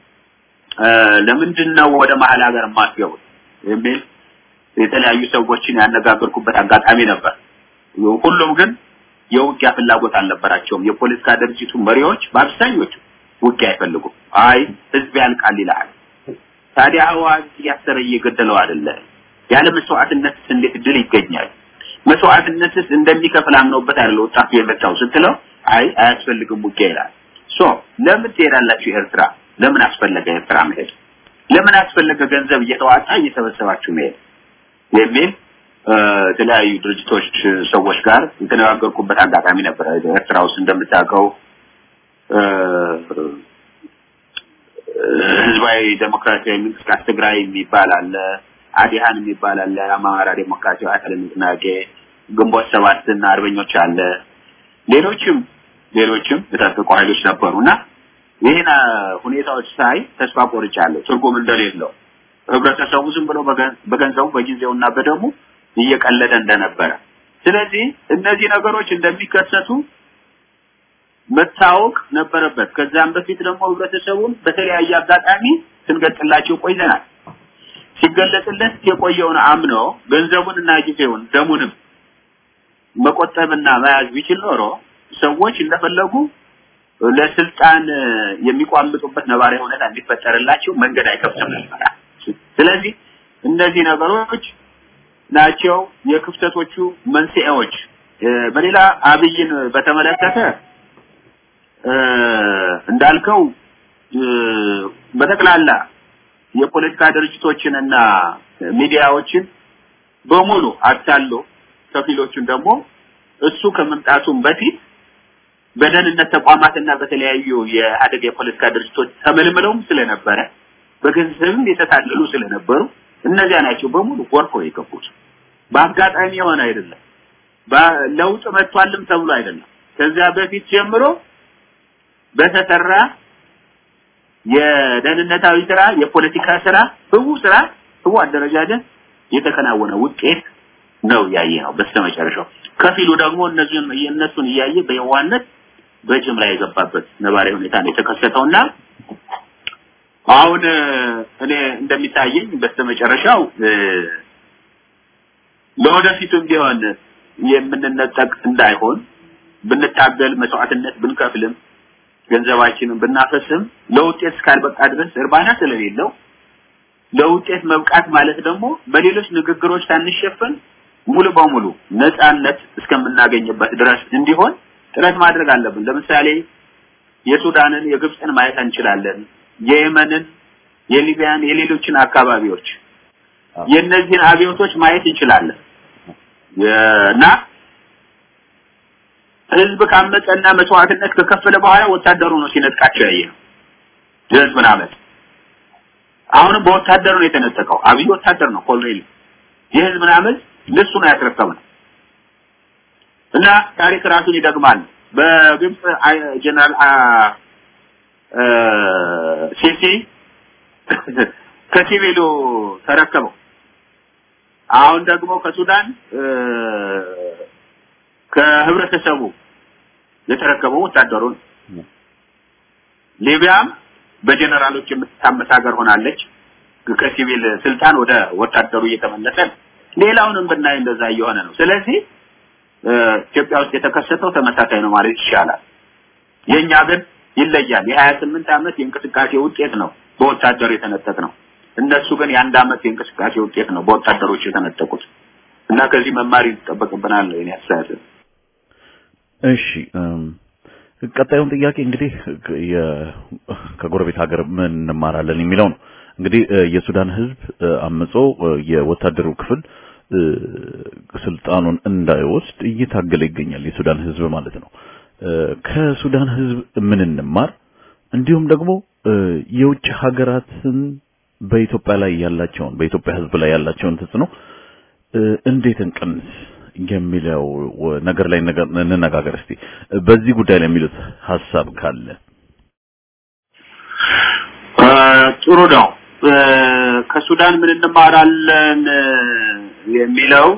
ለምንድነው ወደ መሐል ሀገር ማስገቡት የሚል የተለያዩ ሰዎችን ያነጋገርኩበት አጋጣሚ ነበር ሁሉም ግን የውጊያ ፍላጎት አልነበራቸውም የፖለቲካ ድርጅቱ መሪዎች በአብዛኞቹ ውጊያ አይፈልጉም አይ ህዝብ ያልቃል ይላል ታዲያ ህዋት ያሰረ እየገደለው አይደለ ያለ መስዋዕትነት እንዴት ድል ይገኛል መስዋዕትነትስ እንደሚከፍል አምነውበት አይደል ወጣቱ የመጣው ስትለው አይ አያስፈልግም ውጊያ ይላል ለምን ትሄዳላችሁ ኤርትራ ለምን አስፈለገ ኤርትራ መሄድ ለምን አስፈለገ ገንዘብ እየተዋጣ እየተበሰባችሁ መሄድ የሚል የተለያዩ ድርጅቶች ሰዎች ጋር የተነጋገርኩበት አጋጣሚ ነበር ኤርትራ ውስጥ እንደምታውቀው ህዝባዊ ዴሞክራሲያዊ እንቅስቃሴ ትግራይ የሚባል አለ አዲሃን የሚባል አለ አማራ ዴሞክራሲያዊ ኃይል ንቅናቄ ግንቦት 7 እና አርበኞች አለ ሌሎችም የታጠቁ ኃይሎች ነበሩና ይሄና ሁኔታዎች ሳይ ተስፋ ቆርጫለሁ ትርጉም እንደሌለው ህብረተሰቡ ዝም ብሎ በገንዘቡ በጊዜውና በደሙ እየቀለደ እንደነበረ ስለዚህ እነዚህ ነገሮች እንደሚከሰቱ መታወቅ ነበረበት ከዛም በፊት ደግሞ ህብረተሰቡን በተለያየ አጋጣሚ ስንገልጽላቸው ቆይተናል ሲገለጽለት የቆየውን አምኖ ገንዘቡንና ጊዜውን ደሙንም መቆጠብና መያዝ ቢችል ኖሮ ሰዎች እንደፈለጉ ለስልጣን የሚቋምጡበት ነባራዊ ሁኔታ እንዲፈጠርላቸው መንገድ አይከፍትም ነበር ስለዚህ እነዚህ ነገሮች ናቸው የክፍተቶቹ መንስኤዎች በሌላ አብይን በተመለከተ እንዳልከው በተክላላ የፖለቲካ ድርጅቶችንና ሚዲያዎችን በሙሉ አታሎ ከፊሎቹን ደግሞ እሱ ከመምጣቱም በፊት በደህንነት ተቋማትና በተለያዩ የአደግ የፖለቲካ ድርጅቶች ተመልምለውም ስለነበረ በገንዘብም የተታለሉ ስለነበሩ እነዚያ ናቸው በሙሉ ወርቆ የገቡት በአጋጣሚ የሆነ አይደለም ለውጥ መጥቷልም ተብሎ አይደለም ከዚያ በፊት ጀምሮ በተሰራ የደህንነታዊ ስራ የፖለቲካ ስራ ህቡ አደረጃጀት የተከናወነ ውጤት ነው ያየነው በስተመጨረሻው ከፊሉ ደግሞ እነሱን ያየ በየዋነት በጅምላ የገባበት ነባራዊ ሁኔታ ነው የተከሰተውና አሁን እኔ እንደሚታየኝ በስተመጨረሻው ለወደፊቱም ቢሆን የምንነጠቅ እንዳይሆን ብንታገል መስዋዕትነት ብንከፍልም ገንዘባችንን ብናፈስም ለውጤት እስካልበቃ ድረስ እርባና ስለሌለው ለውጤት መብቃት ማለት ደግሞ በሌሎች ንግግሮች ታንሸፈን ሙሉ በሙሉ ነፃነት እስከምናገኝበት ድረስ እንዲሆን ጥረት ማድረግ አለብን ለምሳሌ የሱዳንን የግብፅን ማየት እንችላለን የየመንን የሊቢያን የሌሎችን አካባቢዎች የነዚህን አብዮቶች ማየት እንችላለን እና ህዝብ ካመፀና መስዋዕትነት ከከፈለ በኋላ ወታደሩ ነው ሲነጥቃቸው ያየነው ህዝብን አመፅ አሁንም በወታደር ነው የተነጠቀው። አብይ ወታደር ነው ኮሎኔል። የህዝብ ምናምን ለሱ ነው ያስረከበው እና ታሪክ ራሱን ይደግማል። በግብጽ ጀነራል ሲሲ ከሲቪሉ ተረከበው። አሁን ደግሞ ከሱዳን ከህብረተሰቡ የተረከበው ወታደሩን። ሊቢያም በጀነራሎች የምትታመስ ሀገር ሆናለች። ከሲቪል ስልጣን ወደ ወታደሩ እየተመለሰ ሌላውንም ብናይ እንደዛ እየሆነ ነው። ስለዚህ ኢትዮጵያ ውስጥ የተከሰተው ተመሳሳይ ነው ማለት ይቻላል። የኛ ግን ይለያል። የ28 ዓመት የእንቅስቃሴ ውጤት ነው በወታደር የተነጠቀ ነው። እነሱ ግን የ1 ዓመት የእንቅስቃሴ ውጤት ነው በወታደሮች የተነጠቁት እና ከዚህ መማር ይጠበቅብናል ነው ያሳሰብ። እሺ ቀጣዩን ጥያቄ እንግዲህ ከጎረቤት ሀገር ምን እንማራለን የሚለው ነው። እንግዲህ የሱዳን ህዝብ አመጾ የወታደሩ ክፍል ስልጣኑን እንዳይወስድ እየታገለ ይገኛል። የሱዳን ህዝብ ማለት ነው። ከሱዳን ህዝብ ምን እንማር? እንዲሁም ደግሞ የውጭ ሀገራትን በኢትዮጵያ ህዝብ ላይ ያላቸውን ተጽዕኖ እንዴት እንቀንስ የሚለው ነገር ላይ እንነጋገር እስቲ። በዚህ ጉዳይ ላይ የሚሉት ሐሳብ ካለ ጥሩ ነው። ከሱዳን ምን እንማራለን የሚለው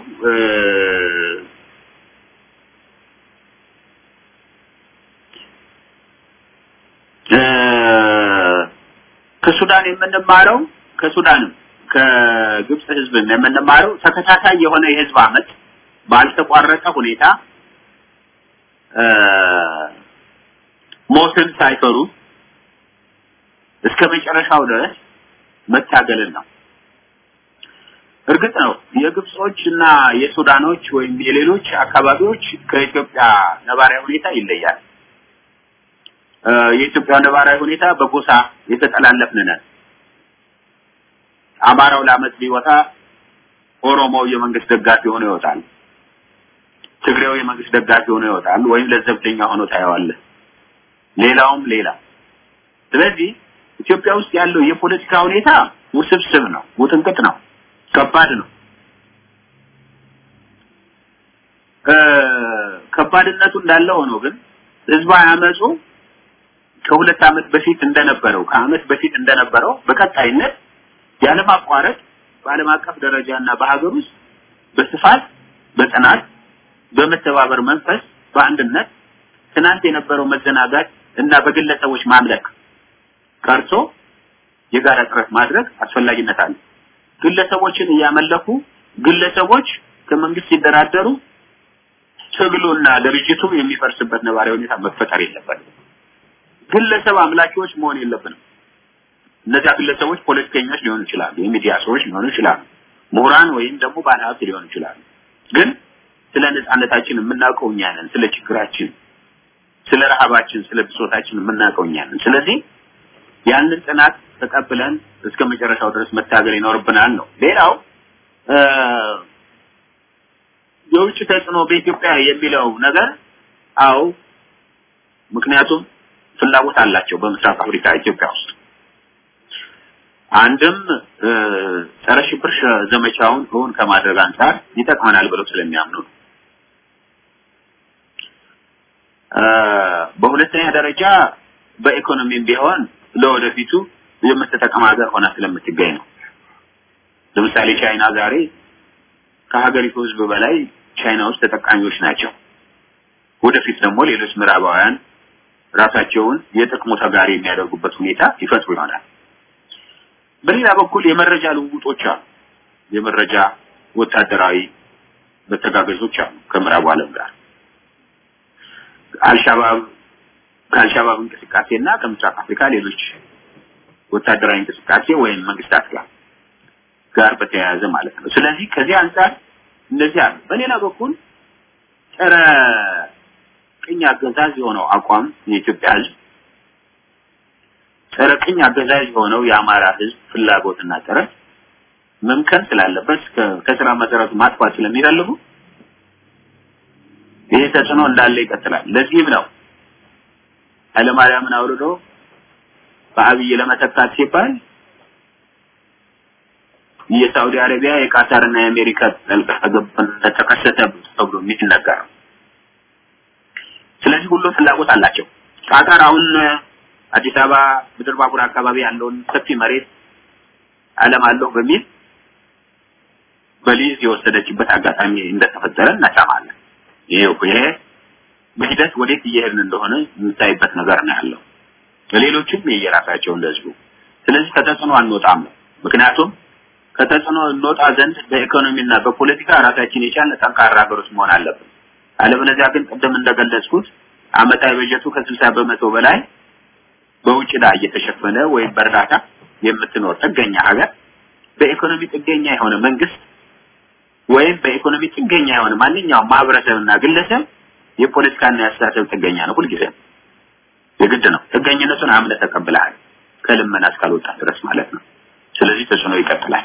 ከሱዳን የምንማረው ከሱዳንም ከግብጽ ህዝብ የምንማረው ተከታታይ የሆነ የህዝብ አመት ባልተቋረጠ ሁኔታ ሞትን ሳይፈሩ እስከ መጨረሻው ድረስ መታገልን ነው። እርግጥ ነው የግብጾችና የሱዳኖች ወይም የሌሎች አካባቢዎች ከኢትዮጵያ ነባራዊ ሁኔታ ይለያል። የኢትዮጵያ ነባራዊ ሁኔታ በጎሳ የተጠላለፍን ነን። አማራው ለአመት ቢወጣ ኦሮሞው የመንግስት ደጋፊ ሆኖ ይወጣል። ትግሬው የመንግስት ደጋፊ ሆኖ ይወጣል ወይም ለዘብተኛ ሆኖ ታየዋለህ። ሌላውም ሌላ። ስለዚህ ኢትዮጵያ ውስጥ ያለው የፖለቲካ ሁኔታ ውስብስብ ነው፣ ውጥንቅጥ ነው፣ ከባድ ነው። ከባድነቱ እንዳለ ሆኖ ግን ህዝባዊ አመጹ ከ2 ዓመት በፊት እንደነበረው በቀጣይነት ያለማቋረጥ በዓለም አቀፍ ደረጃና በሀገር ውስጥ በስፋት በጽናት በመተባበር መንፈስ በአንድነት ትናንት የነበረው መዘናጋት እና በግለሰቦች ማምለክ ቀርቶ የጋራ ጥረት ማድረግ አስፈላጊነት አለ። ግለሰቦችን ያመለኩ ግለሰቦች ከመንግስት ሲደራደሩ ትግሉና ድርጅቱ የሚፈርስበት ነባራዊ ሁኔታ መፈጠር የለበትም። ግለሰብ አምላኪዎች መሆን የለብንም። እነዚያ ግለሰቦች ፖለቲከኞች ሊሆኑ ይችላሉ፣ የሚዲያ ሰዎች ሊሆኑ ይችላሉ፣ ምሁራን ወይም ደግሞ ባለሀብት ሊሆኑ ይችላሉ። ግን ስለ ነጻነታችን የምናውቀው እኛ ነን። ስለ ችግራችን፣ ስለ ረሃባችን፣ ስለ ብሶታችን የምናውቀው እኛ ነን። ስለዚህ ያንን ጽናት ተቀብለን እስከ መጨረሻው ድረስ መታገል ይኖርብናል ነው። ሌላው የውጭ ተጽዕኖ በኢትዮጵያ የሚለው ነገር አው ምክንያቱም ፍላጎት አላቸው በምስራቅ አፍሪካ ኢትዮጵያ ውስጥ አንድም ጸረ ሽብር ዘመቻውን እውን ከማድረግ አንፃር ይጠቅመናል ብለው ስለሚያምኑ ነው። በሁለተኛ ደረጃ በኢኮኖሚም ቢሆን ለወደፊቱ የምትጠቀም ሀገር ሆና ስለምትገኝ ነው። ለምሳሌ ቻይና ዛሬ ከሀገሪቱ ህዝብ በላይ ቻይና ውስጥ ተጠቃሚዎች ናቸው። ወደፊት ደግሞ ሌሎች ምዕራባውያን ራሳቸውን የጥቅሙ ተጋሪ የሚያደርጉበት ሁኔታ ይፈጥሩ ይሆናል። በሌላ በኩል የመረጃ ልውውጦች አሉ። የመረጃ ወታደራዊ መተጋገዞች አሉ ከምዕራቡ ዓለም ጋር ከአልሻባብ እንቅስቃሴና ከምስራቅ አፍሪካ ሌሎች ወታደራዊ እንቅስቃሴ ወይም መንግስታት ጋር በተያያዘ ማለት ነው። ስለዚህ ከዚህ አንፃር እንደዚህ አለ። በሌላ በኩል ጸረ ቅኝ አገዛዝ የሆነው አቋም የኢትዮጵያ ህዝብ ጸረ ቅኝ አገዛዝ የሆነው የአማራ ህዝብ ፍላጎትና ጥረት መምከን ስላለበት ከስራ መሰረቱ ማጥፋት ስለሚፈልጉ ይሄ ተጽዕኖ እንዳለ ይቀጥላል። ለዚህም ነው ኃይለማርያምን አውርዶ በአብይ ለመተካት ሲባል የሳውዲ አረቢያ የካታርና የአሜሪካ ጣልቃ ገብነት ተከሰተ ተብሎ የሚነገር። ስለዚህ ሁሉ ፍላጎት አላቸው። ካታር አሁን አዲስ አበባ ምድር ባቡር አካባቢ ያለውን ሰፊ መሬት ዓለም አለው በሚል በሊዝ የወሰደችበት አጋጣሚ እንደተፈጠረ እናሳማለን። ይሄ በሂደት ወዴት እየሄድን እንደሆነ የምታይበት ነገር ነው ያለው። ለሌሎችም የየራሳቸው እንደዚሁ። ስለዚህ ከተጽዕኖ አንወጣም። ምክንያቱም ከተጽዕኖ እንወጣ ዘንድ በኢኮኖሚና በፖለቲካ ራሳችን የቻለ ጠንካራ ሀገሮች መሆን አለብን። አለበለዚያ ግን ቀደም እንደገለጽኩት አመታዊ በጀቱ ከ60% በላይ በውጭ ላይ እየተሸፈነ ወይም በእርዳታ የምትኖር ጥገኛ ሀገር በኢኮኖሚ ጥገኛ የሆነ መንግስት ወይም በኢኮኖሚ ጥገኛ የሆነ ማንኛውም ማህበረሰብና ግለሰብ የፖለቲካና የአስተሳሰብ ጥገኛ ነው ሁልጊዜ የግድ ነው። ጥገኝነቱን አምነህ ተቀብለሃል ከልመና እስካልወጣ ድረስ ማለት ነው። ስለዚህ ተጽዕኖ ይቀጥላል።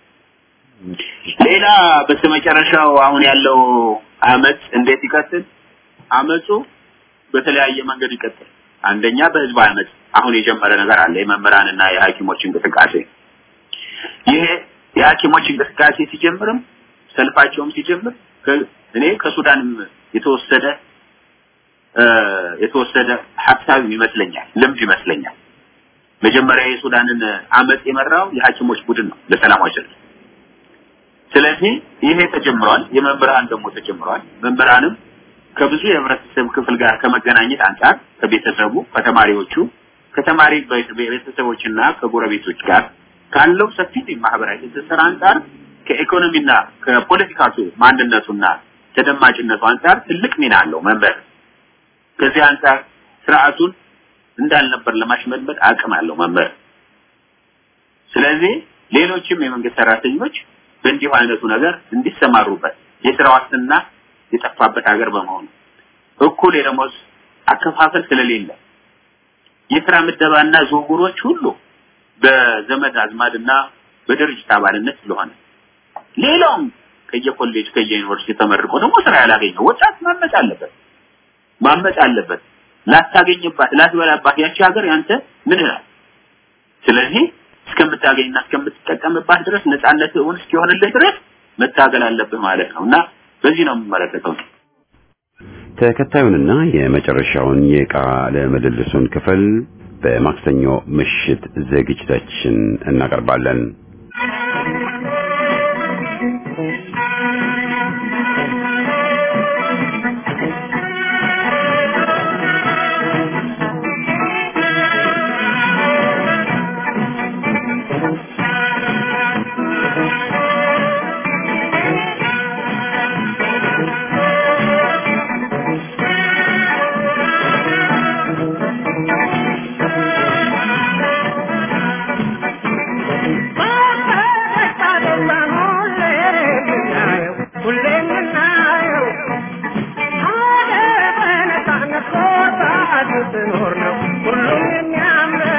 ሌላ በስተመጨረሻው አሁን ያለው አመት እንዴት ይቀጥል? አመቱ በተለያየ መንገድ ይቀጥል። አንደኛ በህዝብ አመት አሁን የጀመረ ነገር አለ፣ የመምህራንና የሐኪሞች እንቅስቃሴ። ይሄ የሐኪሞች እንቅስቃሴ ሲጀምርም ሰልፋቸውም ሲጀምር እኔ ከሱዳንም የተወሰደ ሐሳብ ይመስለኛል፣ ልምድ ይመስለኛል። መጀመሪያ የሱዳንን አመት የመራው የሐኪሞች ቡድን ነው ለሰላማዊ ሰልፍ። ስለዚህ ይሄ ተጀምሯል። የመምህራን ደግሞ ተጀምሯል። መምህራንም ከብዙ የህብረተሰብ ክፍል ጋር ከመገናኘት አንፃር ከቤተሰቡ ከተማሪዎቹ ከተማሪ ቤተሰቦችና ከጎረቤቶች ጋር ካለው ሰፊ ማህበራዊ ትስስር አንፃር ከኢኮኖሚና ከፖለቲካቱ ማንነቱና ተደማጭነቱ አንፃር ትልቅ ሚና አለው መምህር። ከዚህ አንፃር ስርዓቱን እንዳልነበር ለማሽመድመድ አቅም አለው መምህር። ስለዚህ ሌሎችም የመንግስት ሰራተኞች በእንዲሁ አይነቱ ነገር እንዲሰማሩበት የሥራ ዋስትና የጠፋበት ሀገር በመሆኑ እኩል የደሞዝ አከፋፈል ስለሌለ የሥራ ምደባና ዝውውሮች ሁሉ በዘመድ አዝማድና በድርጅት አባልነት ስለሆነ ሌላውም ከየኮሌጅ ከየዩኒቨርሲቲ ተመርቆ ደግሞ ስራ ያላገኘው ወጣት ማመጽ አለበት ላታገኝባት ላትበላባት ያቺ ሀገር ያንተ ምን ይላል? ስለዚህ እስከምታገኝና እስከምትጠቀምባት ድረስ ነፃነትህን እስኪሆንልህ ድረስ መታገል አለብህ ማለት ነውና በዚህ ነው የምመለከተው። ተከታዩንና የመጨረሻውን የቃለ ምልልሱን ክፍል በማክሰኞ ምሽት ዝግጅታችን እናቀርባለን።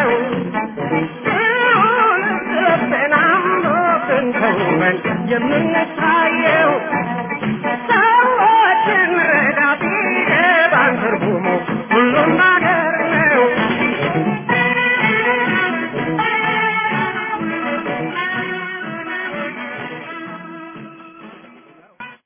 Yemin